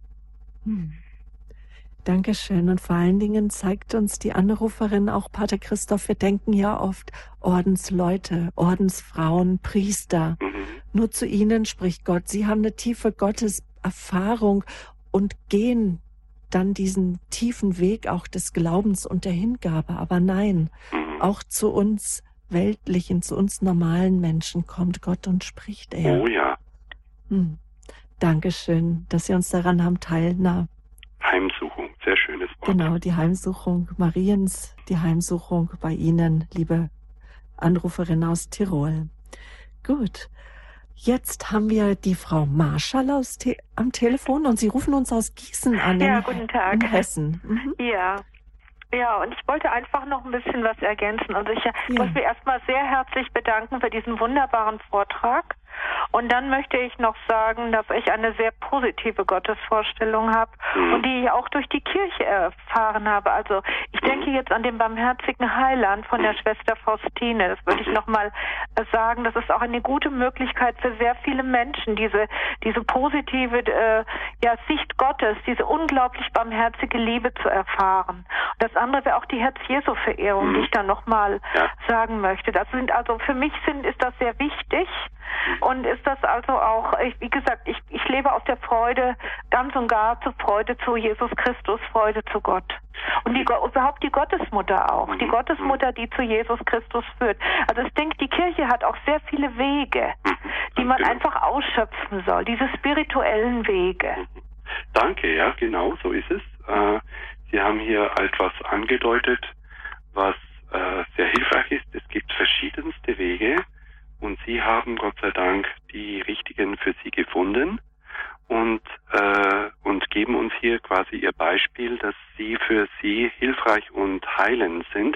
Dankeschön. Und vor allen Dingen zeigt uns die Anruferin auch, Pater Christoph, wir denken ja oft Ordensleute, Ordensfrauen, Priester. Nur zu ihnen spricht Gott. Sie haben eine tiefe Gotteserfahrung und gehen dann diesen tiefen Weg auch des Glaubens und der Hingabe. Aber nein, auch zu uns weltlichen, zu uns normalen Menschen kommt Gott und spricht er. Oh ja. Dankeschön, dass Sie uns daran haben teilnahmen. Heimsuchung, sehr schönes Wort. Genau, die Heimsuchung Mariens, die Heimsuchung bei Ihnen, liebe Anruferin aus Tirol. Gut, jetzt haben wir die Frau Marschall am Telefon und Sie rufen uns aus Gießen an. Ja, guten Tag. In Hessen. Ja, und ich wollte einfach noch ein bisschen was ergänzen. Also ich muss mich erstmal sehr herzlich bedanken für diesen wunderbaren Vortrag. Und dann möchte ich noch sagen, dass ich eine sehr positive Gottesvorstellung habe und die ich auch durch die Kirche erfahren habe. Also ich denke jetzt an den barmherzigen Heiland von der Schwester Faustine. Das würde ich nochmal sagen. Das ist auch eine gute Möglichkeit für sehr viele Menschen, diese positive Sicht Gottes, diese unglaublich barmherzige Liebe zu erfahren. Und das andere wäre auch die Herz-Jesu-Verehrung, die ich dann nochmal sagen möchte. Für mich ist das sehr wichtig. Und ist das also auch, wie gesagt, ich lebe aus der Freude ganz und gar zur Freude zu Jesus Christus, Freude zu Gott. Und überhaupt die Gottesmutter auch. Die Gottesmutter, die zu Jesus Christus führt. Also ich denke, die Kirche hat auch sehr viele Wege, die man einfach ausschöpfen soll. Diese spirituellen Wege. Danke, ja, genau, so ist es. Sie haben hier etwas angedeutet, was sehr hilfreich ist. Es gibt verschiedenste Wege. Und Sie haben Gott sei Dank die richtigen für Sie gefunden und geben uns hier quasi Ihr Beispiel, dass Sie für Sie hilfreich und heilend sind.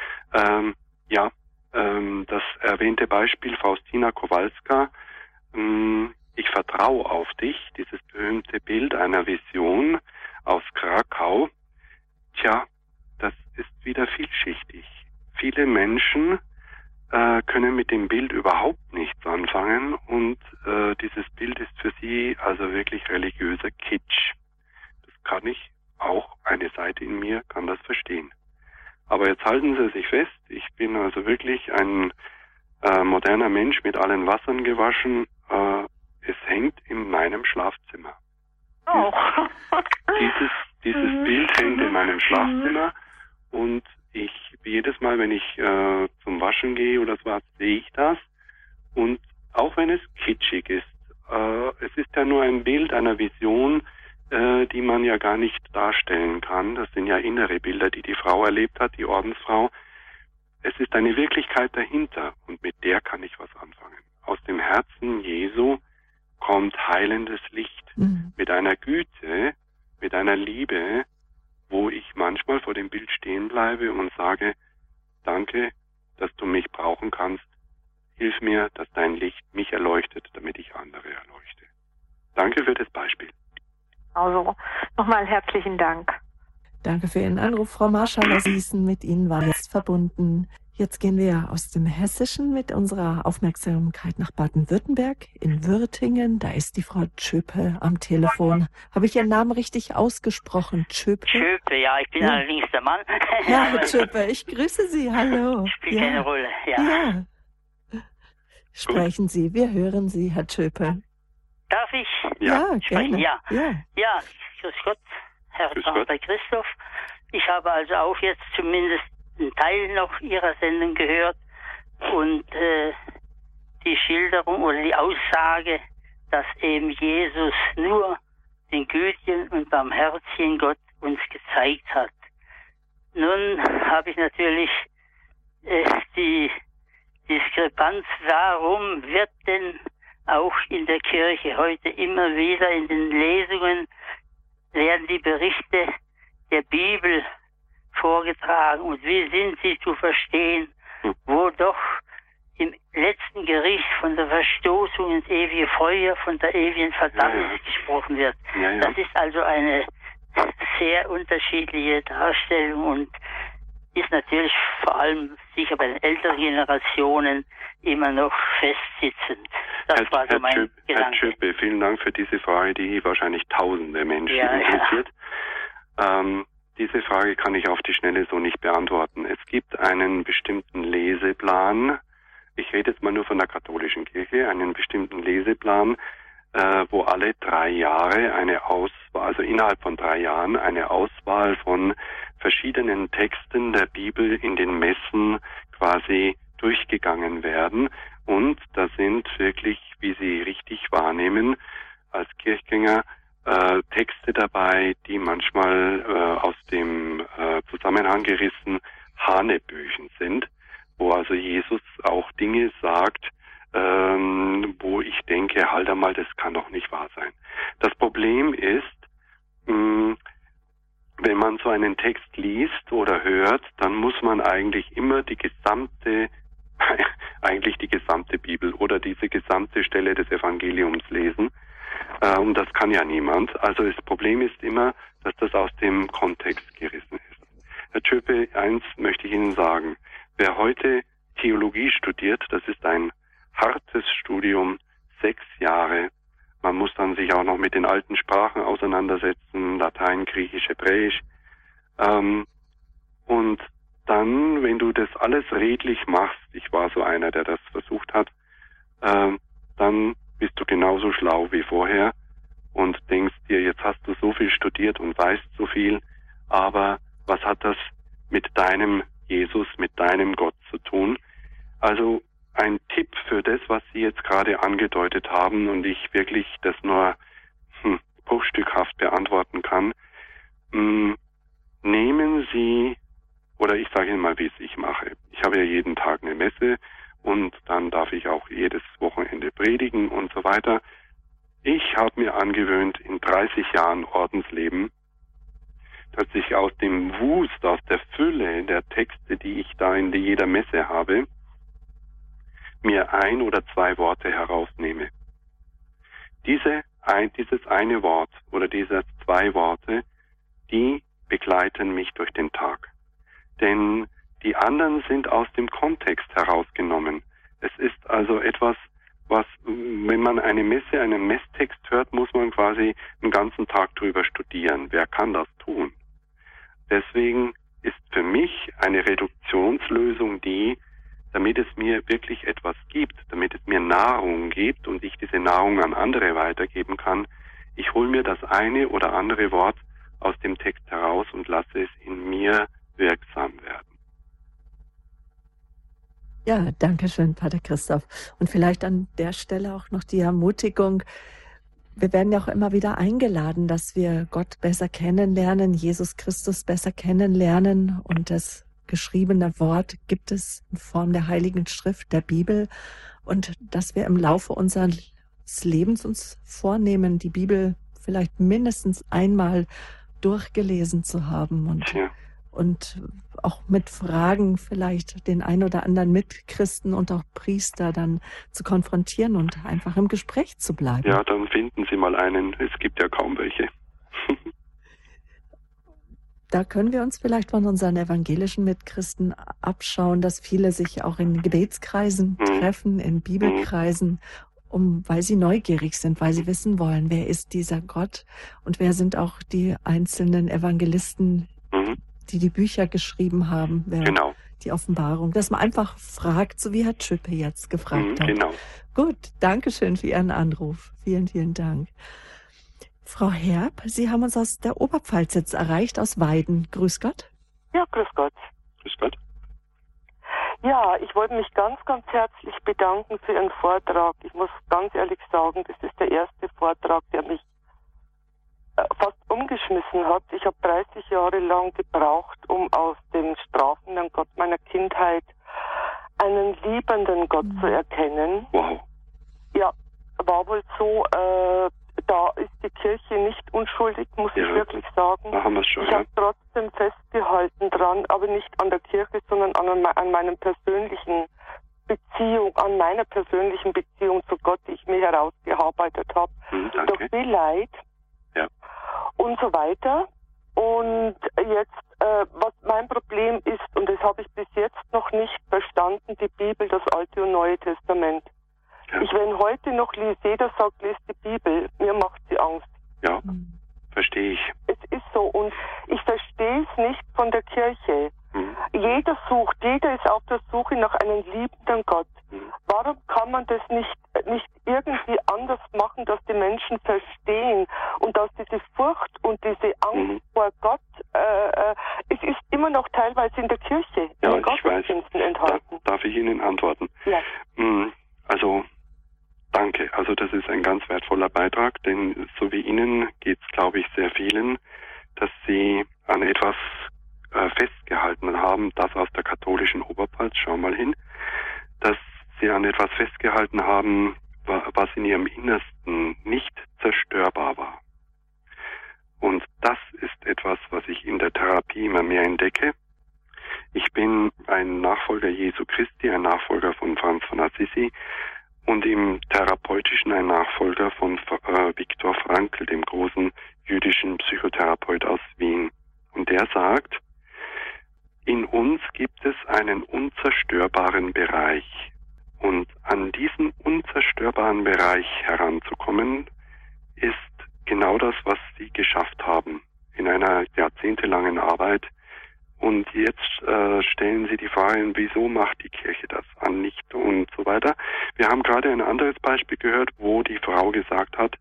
Das erwähnte Beispiel Faustina Kowalska, ich vertraue auf dich, dieses berühmte Bild einer Vision aus Krakau. Das ist wieder vielschichtig. Viele Menschen können mit dem Bild überhaupt nichts anfangen und dieses Bild ist für sie also wirklich religiöser Kitsch. Das kann ich, auch eine Seite in mir kann das verstehen. Aber jetzt halten Sie sich fest, ich bin also wirklich ein moderner Mensch mit allen Wassern gewaschen. Es hängt in meinem Schlafzimmer. Oh. Dieses Bild hängt in meinem Schlafzimmer und jedes Mal, wenn ich zum Waschen gehe oder sowas, sehe ich das. Und auch wenn es kitschig ist, es ist ja nur ein Bild einer Vision, die man ja gar nicht darstellen kann. Das sind ja innere Bilder, die die Frau erlebt hat, die Ordensfrau. Es ist eine Wirklichkeit dahinter und mit der kann ich was anfangen. Aus dem Herzen Jesu kommt heilendes Licht mit einer Güte, mit einer Liebe, wo ich manchmal vor dem Bild stehen bleibe und sage, danke, dass du mich brauchen kannst. hilf mir, dass dein Licht mich erleuchtet, damit ich andere erleuchte. Danke für das Beispiel. Also nochmal herzlichen Dank. Danke für Ihren Anruf, Frau Marschall aus Gießen. Mit Ihnen war jetzt verbunden. Jetzt gehen wir aus dem Hessischen mit unserer Aufmerksamkeit nach Baden-Württemberg. In Würtingen, da ist die Frau Tschöpe am Telefon. Habe ich Ihren Namen richtig ausgesprochen? Tschöpe? Tschöpe, ja, ich bin allerdings der Mann. Ja, Herr Tschöpe, ich grüße Sie. Hallo. Spielt keine Rolle, ja. Sprechen Sie, wir hören Sie, Herr Tschöpe. Darf ich? Ja, sprechen? gerne. Ja, grüß Gott, Herr Pater Christoph. Ich habe also auch jetzt zumindest einen Teil noch Ihrer Sendung gehört und die Schilderung oder die Aussage, dass eben Jesus nur den gütigen und barmherzigen Gott uns gezeigt hat. Nun habe ich natürlich die Diskrepanz, warum wird denn auch in der Kirche heute immer wieder in den Lesungen werden die Berichte der Bibel vorgetragen und wie sind sie zu verstehen, wo doch im letzten Gericht von der Verstoßung ins ewige Feuer, von der ewigen Verdammnis gesprochen wird. Das ist also eine sehr unterschiedliche Darstellung und ist natürlich vor allem sicher bei den älteren Generationen immer noch festsitzend. Das war so mein Gedanke. Herr Tschöpe, vielen Dank für diese Frage, die wahrscheinlich tausende Menschen interessiert. Diese Frage kann ich auf die Schnelle so nicht beantworten. Es gibt einen bestimmten Leseplan, ich rede jetzt mal nur von der katholischen Kirche, einen bestimmten Leseplan, wo alle 3 Jahre eine Auswahl, also innerhalb von 3 Jahren eine Auswahl von verschiedenen Texten der Bibel in den Messen quasi durchgegangen werden. Und da sind wirklich, wie Sie richtig wahrnehmen, als Kirchgänger Texte dabei, die manchmal aus dem Zusammenhang gerissen Hanebüchen sind, wo also Jesus auch Dinge sagt, wo ich denke, halt einmal, das kann doch nicht wahr sein. Das Problem ist, wenn man so einen Text liest oder hört, dann muss man eigentlich immer die gesamte Bibel oder diese gesamte Stelle des Evangeliums lesen. Und das kann ja niemand. Also das Problem ist immer, dass das aus dem Kontext gerissen ist. Herr Tschöpe, eins möchte ich Ihnen sagen. Wer heute Theologie studiert, das ist ein hartes Studium, 6 Jahre. Man muss dann sich auch noch mit den alten Sprachen auseinandersetzen, Latein, Griechisch, Hebräisch. Und dann, wenn du das alles redlich machst, ich war so einer, der das versucht hat, dann bist du genauso schlau wie vorher und denkst dir, jetzt hast du so viel studiert und weißt so viel, aber was hat das mit deinem Jesus, mit deinem Gott zu tun? Also ein Tipp für das, was Sie jetzt gerade angedeutet haben und ich wirklich das nur bruchstückhaft beantworten kann. Nehmen Sie, oder ich sage Ihnen mal, wie es ich mache. Ich habe ja jeden Tag eine Messe und dann darf ich auch jedes Wochenende predigen und so weiter. Ich habe mir angewöhnt, in 30 Jahren Ordensleben, dass ich aus dem Wust, aus der Fülle der Texte, die ich da in jeder Messe habe, mir 1 oder 2 Worte herausnehme. Dieses eine Wort oder diese 2 Worte, die begleiten mich durch den Tag. Denn die anderen sind aus dem Kontext herausgenommen. Es ist also etwas, was, wenn man eine Messe, einen Messtext hört, muss man quasi einen ganzen Tag drüber studieren. Wer kann das tun? Deswegen ist für mich eine Reduktionslösung die, damit es mir wirklich etwas gibt, damit es mir Nahrung gibt und ich diese Nahrung an andere weitergeben kann. Ich hole mir das eine oder andere Wort aus dem Text heraus und lasse es in mir wirksam werden. Ja, danke schön, Pater Christoph. Und vielleicht an der Stelle auch noch die Ermutigung. Wir werden ja auch immer wieder eingeladen, dass wir Gott besser kennenlernen, Jesus Christus besser kennenlernen. Und das geschriebene Wort gibt es in Form der Heiligen Schrift, der Bibel. Und dass wir im Laufe unseres Lebens uns vornehmen, die Bibel vielleicht mindestens einmal durchgelesen zu haben und und auch mit Fragen vielleicht den ein oder anderen Mitchristen und auch Priester dann zu konfrontieren und einfach im Gespräch zu bleiben. Ja, dann finden Sie mal einen. Es gibt ja kaum welche. Da können wir uns vielleicht von unseren evangelischen Mitchristen abschauen, dass viele sich auch in Gebetskreisen treffen, in Bibelkreisen, weil sie neugierig sind, weil sie wissen wollen, wer ist dieser Gott und wer sind auch die einzelnen Evangelisten, die die Bücher geschrieben haben, Genau. Die Offenbarung, dass man einfach fragt, so wie Herr Tschüppe jetzt gefragt hat. Genau. Gut, danke schön für Ihren Anruf. Vielen, vielen Dank. Frau Herb, Sie haben uns aus der Oberpfalz jetzt erreicht, aus Weiden. Grüß Gott. Ja, grüß Gott. Grüß Gott. Ja, ich wollte mich ganz, ganz herzlich bedanken für Ihren Vortrag. Ich muss ganz ehrlich sagen, das ist der erste Vortrag, der mich fast umgeschmissen hat. Ich habe 30 Jahre lang gebraucht, um aus dem strafenden Gott meiner Kindheit einen liebenden Gott zu erkennen. Wow. Ja, war wohl so, da ist die Kirche nicht unschuldig, muss ich wirklich sagen. Da haben wir es schon, ich habe trotzdem festgehalten dran, aber nicht an der Kirche, sondern an meinem persönlichen Beziehung, an meiner persönlichen Beziehung zu Gott, die ich mir herausgearbeitet habe. Doch viel Leid und so weiter. Und jetzt, was mein Problem ist, und das habe ich bis jetzt noch nicht verstanden, die Bibel, das Alte und Neue Testament. Ja. Wenn heute noch jeder sagt, lest die Bibel, mir macht sie Angst. Ja, verstehe ich. Es ist so, und ich verstehe es nicht von der Kirche. Jeder ist auf der Suche nach einem liebenden Gott. Warum kann man das nicht irgendwie anders machen, dass die Menschen verstehen und dass diese Furcht und diese Angst vor Gott, es ist immer noch teilweise in der Kirche, in den Gottesdiensten enthalten. Darf ich Ihnen antworten? Ja. Also, danke. Also das ist ein ganz wertvoller Beitrag, denn so wie Ihnen geht es, glaube ich, sehr vielen, dass Sie an etwas festgehalten haben, das aus der katholischen Oberpfalz, schau mal hin, dass Sie an etwas festgehalten haben, was in Ihrem Innersten nicht zerstörbar war. Und das ist etwas, was ich in der Therapie immer mehr entdecke. Ich bin ein Nachfolger Jesu Christi, ein Nachfolger von Franz von Assisi und im Therapeutischen ein Nachfolger von Viktor Frankl, dem großen jüdischen Psychotherapeut aus Wien. Und der sagt, in uns gibt es einen unzerstörbaren Bereich. Und an diesen unzerstörbaren Bereich heranzukommen, ist genau das, was Sie geschafft haben in einer jahrzehntelangen Arbeit. Und jetzt stellen Sie die Frage, wieso macht die Kirche das nicht und so weiter. Wir haben gerade ein anderes Beispiel gehört, wo die Frau gesagt hat,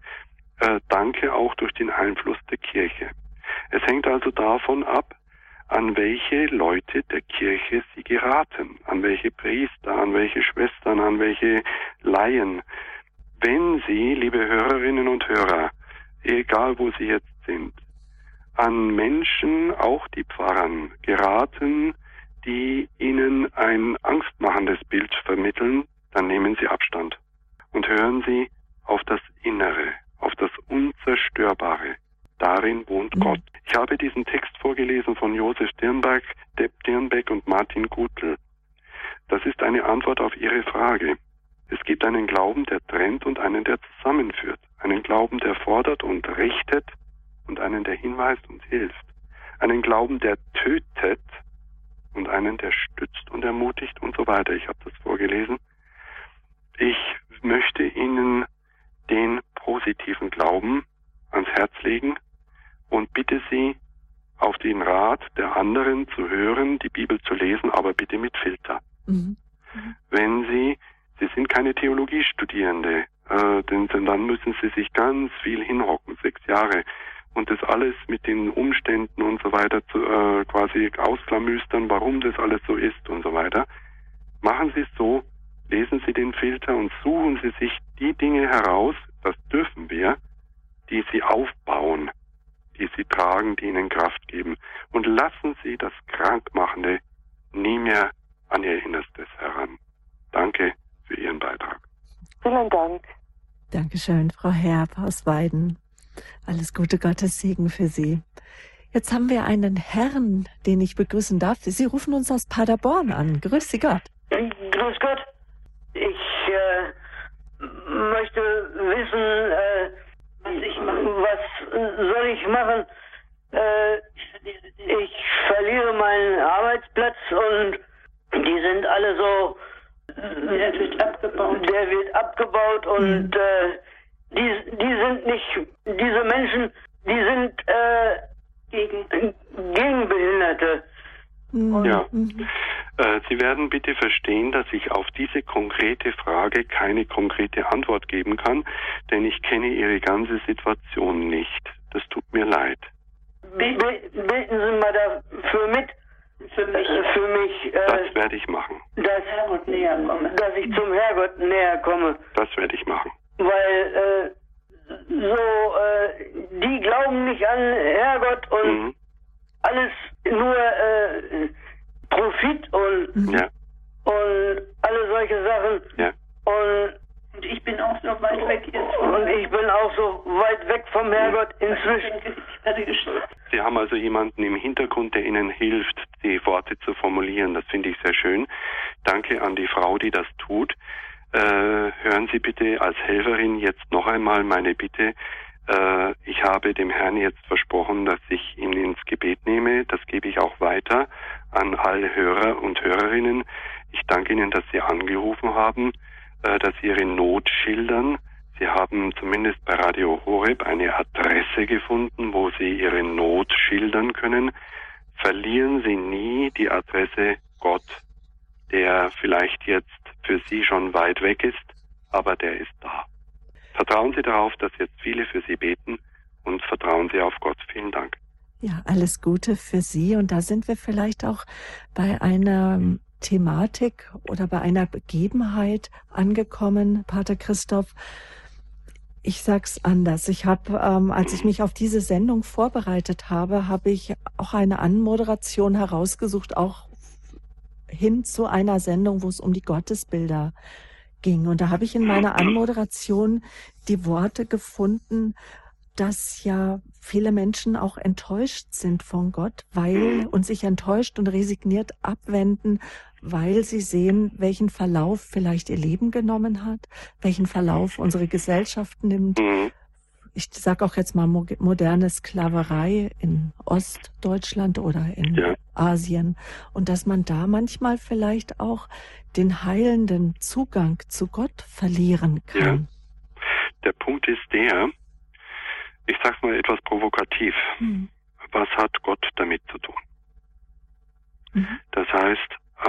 danke auch durch den Einfluss der Kirche. Es hängt also davon ab, an welche Leute der Kirche sie geraten, an welche Priester, an welche Schwestern, an welche Laien. Wenn Sie, liebe Hörerinnen und Hörer, egal wo Sie jetzt sind, an Menschen, auch die Pfarrern, geraten, die Ihnen ein angstmachendes Bild vermitteln, dann nehmen Sie Abstand und hören Sie auf das Innere, auf das Unzerstörbare. Darin wohnt Gott. Ich habe diesen Text vorgelesen von Josef Dirnbeck, Depp Dirnbeck und Martin Gutl. Das ist eine Antwort auf Ihre Frage. Es gibt einen Glauben, der trennt und einen, der zusammenführt. Einen Glauben, der fordert und richtet und einen, der hinweist und hilft. Einen Glauben, der tötet und einen, der stützt und ermutigt und so weiter. Ich habe das vorgelesen. Ich möchte Ihnen den positiven Glauben ans Herz legen und bitte Sie, auf den Rat der anderen zu hören, die Bibel zu lesen, aber bitte mit Filter. Wenn Sie sind keine Theologiestudierende, denn dann müssen Sie sich ganz viel hinhocken, 6 Jahre, und das alles mit den Umständen und so weiter quasi ausklamüstern, warum das alles so ist und so weiter. Machen Sie es so, lesen Sie den Filter und suchen Sie sich die Dinge heraus, das dürfen wir, die Sie aufbauen, die Sie tragen, die Ihnen Kraft geben. Und lassen Sie das Krankmachende nie mehr an Ihr Innerstes heran. Danke für Ihren Beitrag. Vielen Dank. Dankeschön, Frau Herb aus Weiden. Alles Gute, Gottes Segen für Sie. Jetzt haben wir einen Herrn, den ich begrüßen darf. Sie rufen uns aus Paderborn an. Grüß Sie Gott. Grüß Gott. Ich möchte wissen, was soll ich machen? Ich verliere meinen Arbeitsplatz und die sind alle so... Der wird abgebaut und die sind nicht... Diese Menschen, die sind gegen Behinderte. Ja. Sie werden bitte verstehen, dass ich auf diese konkrete Frage keine konkrete Antwort geben kann, denn ich kenne Ihre ganze Situation nicht. Das tut mir leid. Beten Sie mal dafür mit. Für mich. Das werde ich machen. Dass ich zum Herrgott näher komme. Das werde ich machen. Weil die glauben nicht an Herrgott und alles nur Profit und alle solche Sachen. Ja. Und ich bin auch so weit weg jetzt. Und ich bin auch so weit weg vom Herrgott inzwischen. Sie haben also jemanden im Hintergrund, der Ihnen hilft, die Worte zu formulieren. Das finde ich sehr schön. Danke an die Frau, die das tut. Hören Sie bitte als Helferin jetzt noch einmal meine Bitte. Ich habe dem Herrn jetzt versprochen, dass ich ihn ins Gebet nehme. Das gebe ich auch weiter an alle Hörer und Hörerinnen. Ich danke Ihnen, dass Sie angerufen haben, dass Sie Ihre Not schildern. Sie haben zumindest bei Radio Horeb eine Adresse gefunden, wo Sie Ihre Not schildern können. Verlieren Sie nie die Adresse Gott, der vielleicht jetzt für Sie schon weit weg ist, aber der ist da. Vertrauen Sie darauf, dass jetzt viele für Sie beten und vertrauen Sie auf Gott. Vielen Dank. Ja, alles Gute für Sie. Und da sind wir vielleicht auch bei einer Thematik oder bei einer Begebenheit angekommen, Pater Christoph. Ich sag's anders. Ich habe, als ich mich auf diese Sendung vorbereitet habe, habe ich auch eine Anmoderation herausgesucht, auch hin zu einer Sendung, wo es um die Gottesbilder ging. Und da habe ich in meiner Anmoderation die Worte gefunden, dass ja viele Menschen auch enttäuscht sind von Gott, und sich enttäuscht und resigniert abwenden, weil sie sehen, welchen Verlauf vielleicht ihr Leben genommen hat, welchen Verlauf unsere Gesellschaft nimmt. Ich sage auch jetzt mal moderne Sklaverei in Ostdeutschland oder in Asien. Und dass man da manchmal vielleicht auch den heilenden Zugang zu Gott verlieren kann. Ja. Der Punkt ist der, ich sag's mal etwas provokativ, was hat Gott damit zu tun? Das heißt,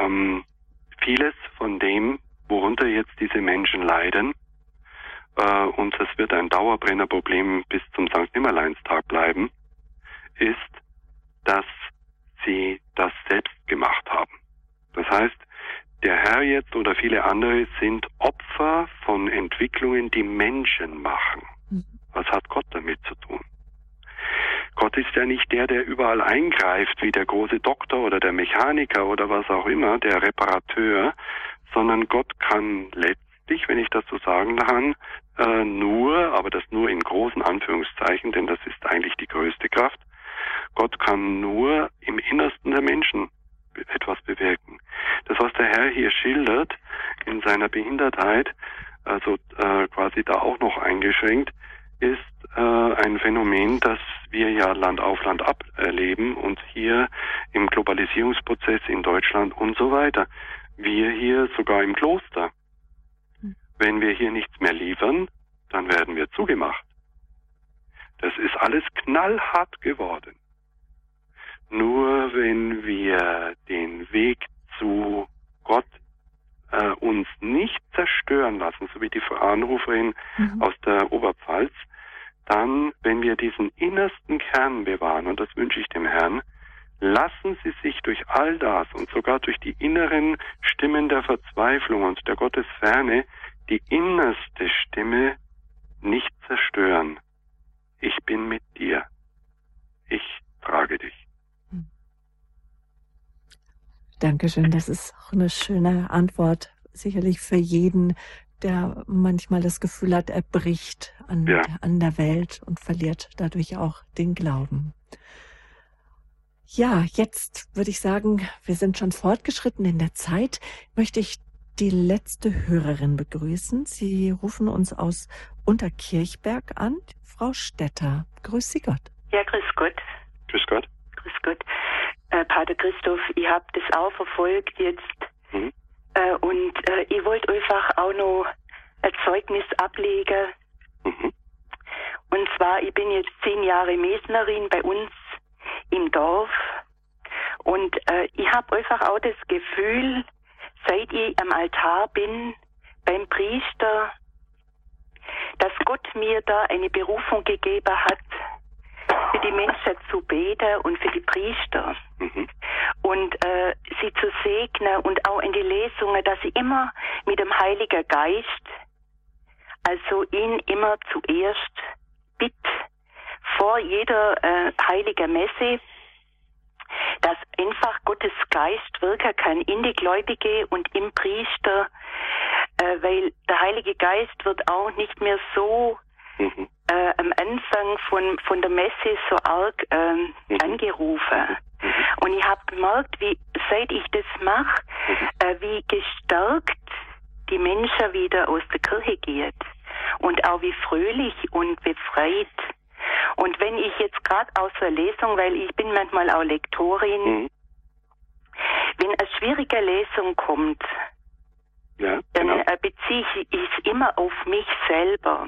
vieles von dem, worunter jetzt diese Menschen leiden, und es wird ein Dauerbrennerproblem bis zum St. Nimmerleinstag bleiben, ist, dass sie das selbst gemacht haben. Das heißt, der Herr jetzt oder viele andere sind Opfer von Entwicklungen, die Menschen machen. Was hat Gott damit zu tun? Gott ist ja nicht der überall eingreift, wie der große Doktor oder der Mechaniker oder was auch immer, der Reparateur, sondern Gott kann letztlich, wenn ich das so sagen kann, aber das nur in großen Anführungszeichen, denn das ist eigentlich die größte Kraft, Gott kann nur im Innersten der Menschen etwas bewirken. Das, was der Herr hier schildert, in seiner Behindertheit, also quasi da auch noch eingeschränkt, ist ein Phänomen, das wir ja Land auf Land ab erleben und hier im Globalisierungsprozess in Deutschland und so weiter. Wir hier sogar im Kloster. Wenn wir hier nichts mehr liefern, dann werden wir zugemacht. Das ist alles knallhart geworden. Nur wenn wir den Weg zu Gott uns nicht zerstören lassen, so wie die Anruferin aus der Oberpfalz, dann, wenn wir diesen innersten Kern bewahren, und das wünsche ich dem Herrn, lassen Sie sich durch all das und sogar durch die inneren Stimmen der Verzweiflung und der Gottesferne die innerste Stimme nicht zerstören. Ich bin mit dir. Ich trage dich. Dankeschön, das ist auch eine schöne Antwort, sicherlich für jeden, der manchmal das Gefühl hat, er bricht an der Welt und verliert dadurch auch den Glauben. Ja, jetzt würde ich sagen, wir sind schon fortgeschritten in der Zeit. Möchte ich die letzte Hörerin begrüßen. Sie rufen uns aus Unterkirchberg an, Frau Stetter. Grüß Sie Gott. Ja, grüß Gott. Grüß Gott. Grüß Gott. Pater Christoph, ich habe das auch verfolgt jetzt. Und ich wollte einfach auch noch ein Zeugnis ablegen. Und zwar, ich bin jetzt 10 Jahre Mesnerin bei uns im Dorf. Und ich habe einfach auch das Gefühl, seit ich am Altar bin, beim Priester, dass Gott mir da eine Berufung gegeben hat, für die Menschen zu beten und für die Priester. Und sie zu segnen und auch in die Lesungen, dass sie immer mit dem Heiligen Geist, also ihn immer zuerst bitte, vor jeder heiligen Messe, dass einfach Gottes Geist wirken kann in die Gläubige und im Priester, weil der Heilige Geist wird auch nicht mehr so am Anfang von der Messe so arg angerufen. Und ich habe gemerkt, wie seit ich das mache, wie gestärkt die Menschen wieder aus der Kirche geht und auch wie fröhlich und befreit. Und wenn ich jetzt gerade aus der Lesung, weil ich bin manchmal auch Lektorin, wenn eine schwierige Lesung kommt, dann beziehe ich es immer auf mich selber.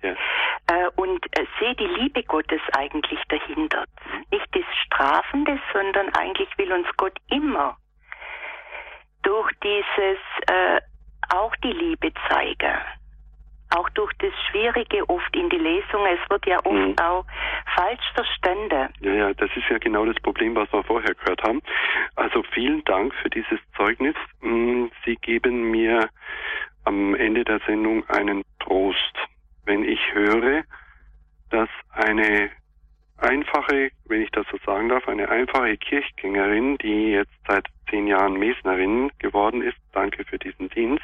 Und sehe die Liebe Gottes eigentlich dahinter. Nicht das Strafende, sondern eigentlich will uns Gott immer durch dieses auch die Liebe zeigen. Auch durch das Schwierige oft in die Lesung. Es wird ja oft auch falsch verstanden. Ja, das ist ja genau das Problem, was wir vorher gehört haben. Also vielen Dank für dieses Zeugnis. Sie geben mir am Ende der Sendung einen Trost, wenn ich höre, dass eine einfache, wenn ich das so sagen darf, eine einfache Kirchgängerin, die jetzt seit 10 Jahren Mesnerin geworden ist, danke für diesen Dienst,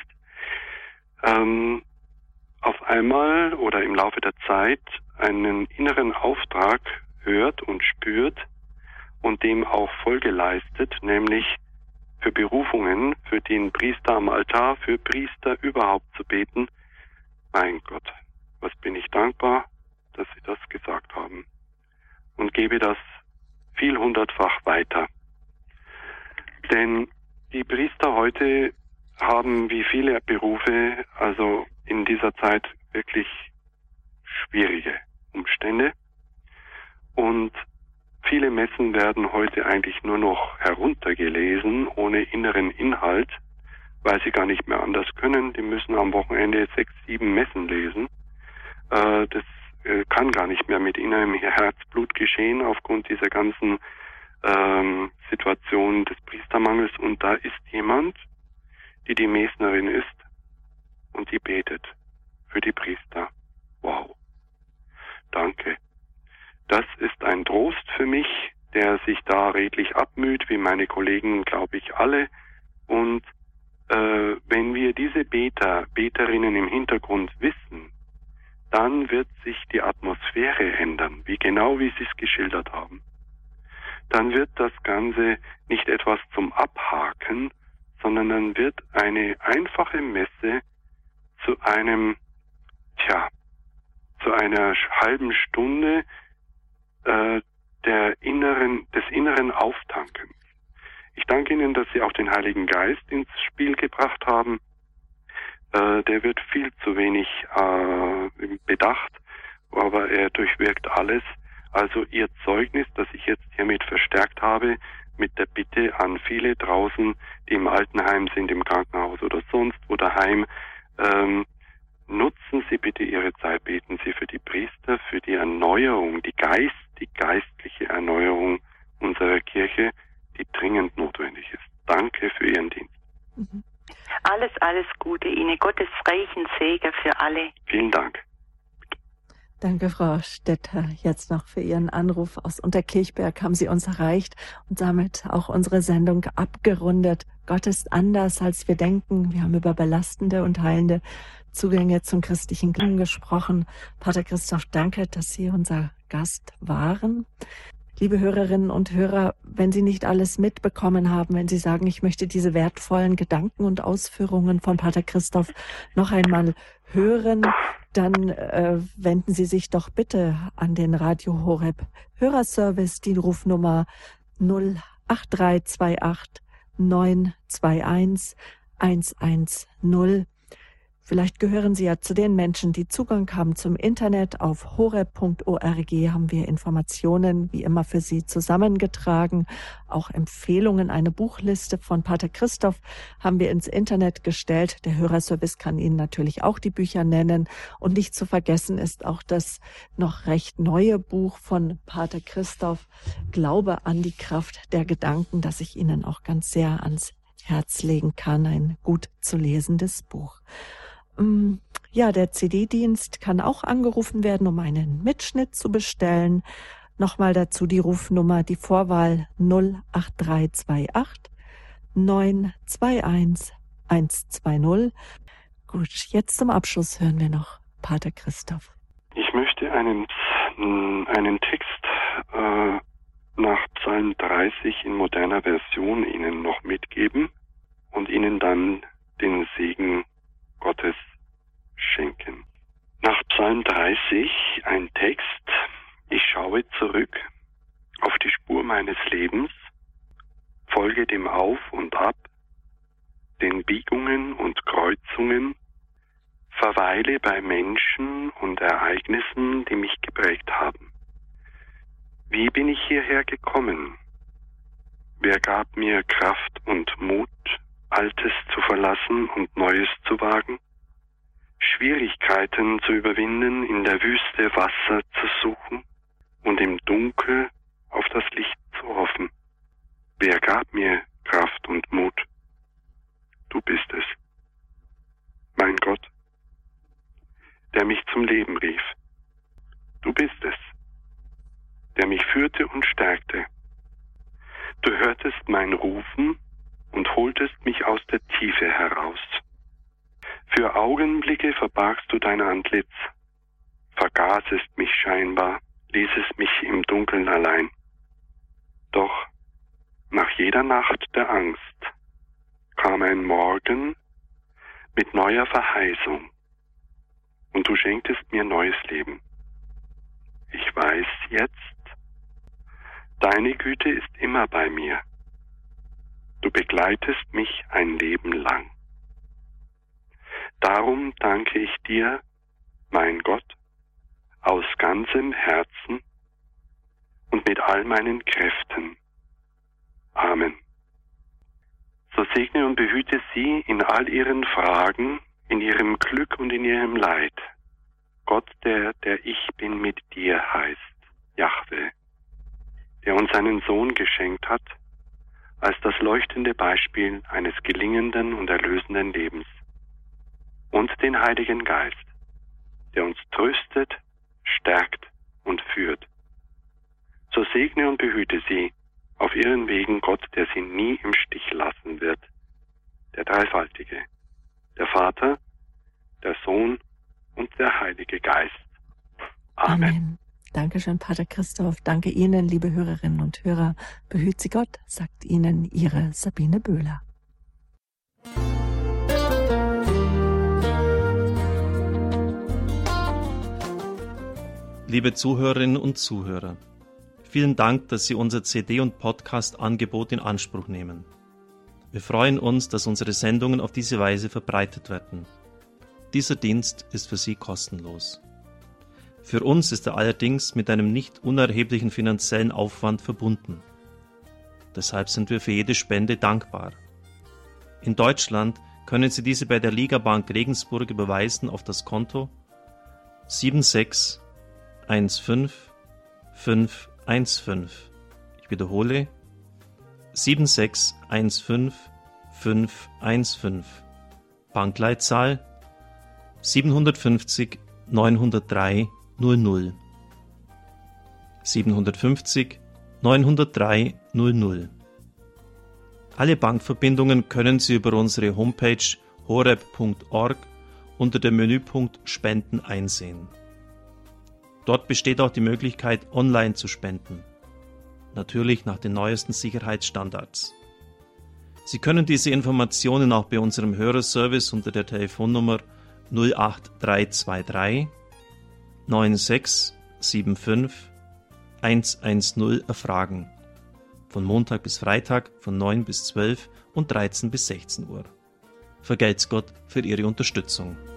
auf einmal oder im Laufe der Zeit einen inneren Auftrag hört und spürt und dem auch Folge leistet, nämlich für Berufungen, für den Priester am Altar, für Priester überhaupt zu beten. Mein Gott, was bin ich dankbar, dass Sie das gesagt haben, und gebe das vielhundertfach weiter. Denn die Priester heute haben wie viele Berufe, also in dieser Zeit wirklich schwierige Umstände, und viele Messen werden heute eigentlich nur noch heruntergelesen, ohne inneren Inhalt, weil sie gar nicht mehr anders können. Die müssen am Wochenende 6, 7 Messen lesen. Das kann gar nicht mehr mit innerem Herzblut geschehen aufgrund dieser ganzen Situation des Priestermangels. Und da ist jemand, die Mesnerin ist und die betet für die Priester. Wow. Danke. Das ist ein Trost für mich, der sich da redlich abmüht, wie meine Kollegen, glaube ich, alle. Und wenn wir diese Beterinnen im Hintergrund wissen, dann wird sich die Atmosphäre ändern, wie Sie es geschildert haben. Dann wird das Ganze nicht etwas zum Abhaken, sondern dann wird eine einfache Messe zu einer halben Stunde des inneren Auftankens. Ich danke Ihnen, dass Sie auch den Heiligen Geist ins Spiel gebracht haben. Der wird viel zu wenig bedacht, aber er durchwirkt alles. Also Ihr Zeugnis, das ich jetzt hiermit verstärkt habe, mit der Bitte an viele draußen, die im Altenheim sind, im Krankenhaus oder sonst wo daheim, nutzen Sie bitte Ihre Zeit, beten Sie für die Priester, für die Erneuerung, die geistliche Erneuerung unserer Kirche, die dringend notwendig ist. Danke für Ihren Dienst. Alles Gute Ihnen. Gottes reichen Segen für alle. Vielen Dank. Danke, Frau Stetter. Jetzt noch für Ihren Anruf aus Unterkirchberg haben Sie uns erreicht und damit auch unsere Sendung abgerundet. Gott ist anders, als wir denken. Wir haben über belastende und heilende Zugänge zum christlichen Glauben gesprochen. Pater Christoph, danke, dass Sie unser Gast waren. Liebe Hörerinnen und Hörer, wenn Sie nicht alles mitbekommen haben, wenn Sie sagen, ich möchte diese wertvollen Gedanken und Ausführungen von Pater Christoph noch einmal hören, dann wenden Sie sich doch bitte an den Radio Horeb Hörerservice, die Rufnummer 08328 921 110. Vielleicht gehören Sie ja zu den Menschen, die Zugang haben zum Internet. Auf horeb.org haben wir Informationen, wie immer, für Sie zusammengetragen. Auch Empfehlungen, eine Buchliste von Pater Christoph haben wir ins Internet gestellt. Der Hörerservice kann Ihnen natürlich auch die Bücher nennen. Und nicht zu vergessen ist auch das noch recht neue Buch von Pater Christoph, Glaube an die Kraft der Gedanken, das ich Ihnen auch ganz sehr ans Herz legen kann. Ein gut zu lesendes Buch. Ja, der CD-Dienst kann auch angerufen werden, um einen Mitschnitt zu bestellen. Nochmal dazu die Rufnummer, die Vorwahl 08328 921 120. Gut, jetzt zum Abschluss hören wir noch Pater Christoph. Ich möchte einen Text nach Psalm 30 in moderner Version Ihnen noch mitgeben und Ihnen dann den Segen Gottes schenken. Nach Psalm 30 ein Text: Ich schaue zurück auf die Spur meines Lebens, folge dem Auf und Ab, den Biegungen und Kreuzungen, verweile bei Menschen und Ereignissen, die mich geprägt haben. Wie bin ich hierher gekommen? Wer gab mir Kraft und Mut, Altes zu verlassen und Neues zu wagen? Schwierigkeiten zu überwinden, in der Wüste Wasser zu suchen und im Dunkel auf das Licht zu hoffen. Wer gab mir Kraft und Mut? Du bist es, mein Gott, der mich zum Leben rief. Du bist es, der mich führte und stärkte. Du hörtest mein Rufen und holtest mich aus der Tiefe heraus. Für Augenblicke verbargst du dein Antlitz, vergaßest mich scheinbar, ließest mich im Dunkeln allein. Doch nach jeder Nacht der Angst kam ein Morgen mit neuer Verheißung und du schenktest mir neues Leben. Ich weiß jetzt, deine Güte ist immer bei mir. Du begleitest mich ein Leben lang. Darum danke ich dir, mein Gott, aus ganzem Herzen und mit all meinen Kräften. Amen. So segne und behüte sie in all ihren Fragen, in ihrem Glück und in ihrem Leid. Gott, der Ich bin mit dir heißt, Jahwe, der uns seinen Sohn geschenkt hat, als das leuchtende Beispiel eines gelingenden und erlösenden Lebens. Und den Heiligen Geist, der uns tröstet, stärkt und führt. So segne und behüte sie auf ihren Wegen Gott, der sie nie im Stich lassen wird, der Dreifaltige, der Vater, der Sohn und der Heilige Geist. Amen. Amen. Dankeschön, Pater Christoph. Danke Ihnen, liebe Hörerinnen und Hörer. Behüt Sie Gott, sagt Ihnen Ihre Sabine Böhler. Liebe Zuhörerinnen und Zuhörer, vielen Dank, dass Sie unser CD- und Podcast-Angebot in Anspruch nehmen. Wir freuen uns, dass unsere Sendungen auf diese Weise verbreitet werden. Dieser Dienst ist für Sie kostenlos. Für uns ist er allerdings mit einem nicht unerheblichen finanziellen Aufwand verbunden. Deshalb sind wir für jede Spende dankbar. In Deutschland können Sie diese bei der Ligabank Regensburg überweisen auf das Konto 7615515. Ich wiederhole 7615515. Bankleitzahl 750 903 00. 750 903 00. Alle Bankverbindungen können Sie über unsere Homepage horeb.org unter dem Menüpunkt Spenden einsehen. Dort besteht auch die Möglichkeit, online zu spenden. natürlich nach den neuesten Sicherheitsstandards. Sie können diese Informationen auch bei unserem Hörerservice unter der Telefonnummer 08323 9675 110 erfragen. Von Montag bis Freitag von 9 bis 12 und 13 bis 16 Uhr. Vergelt's Gott für Ihre Unterstützung.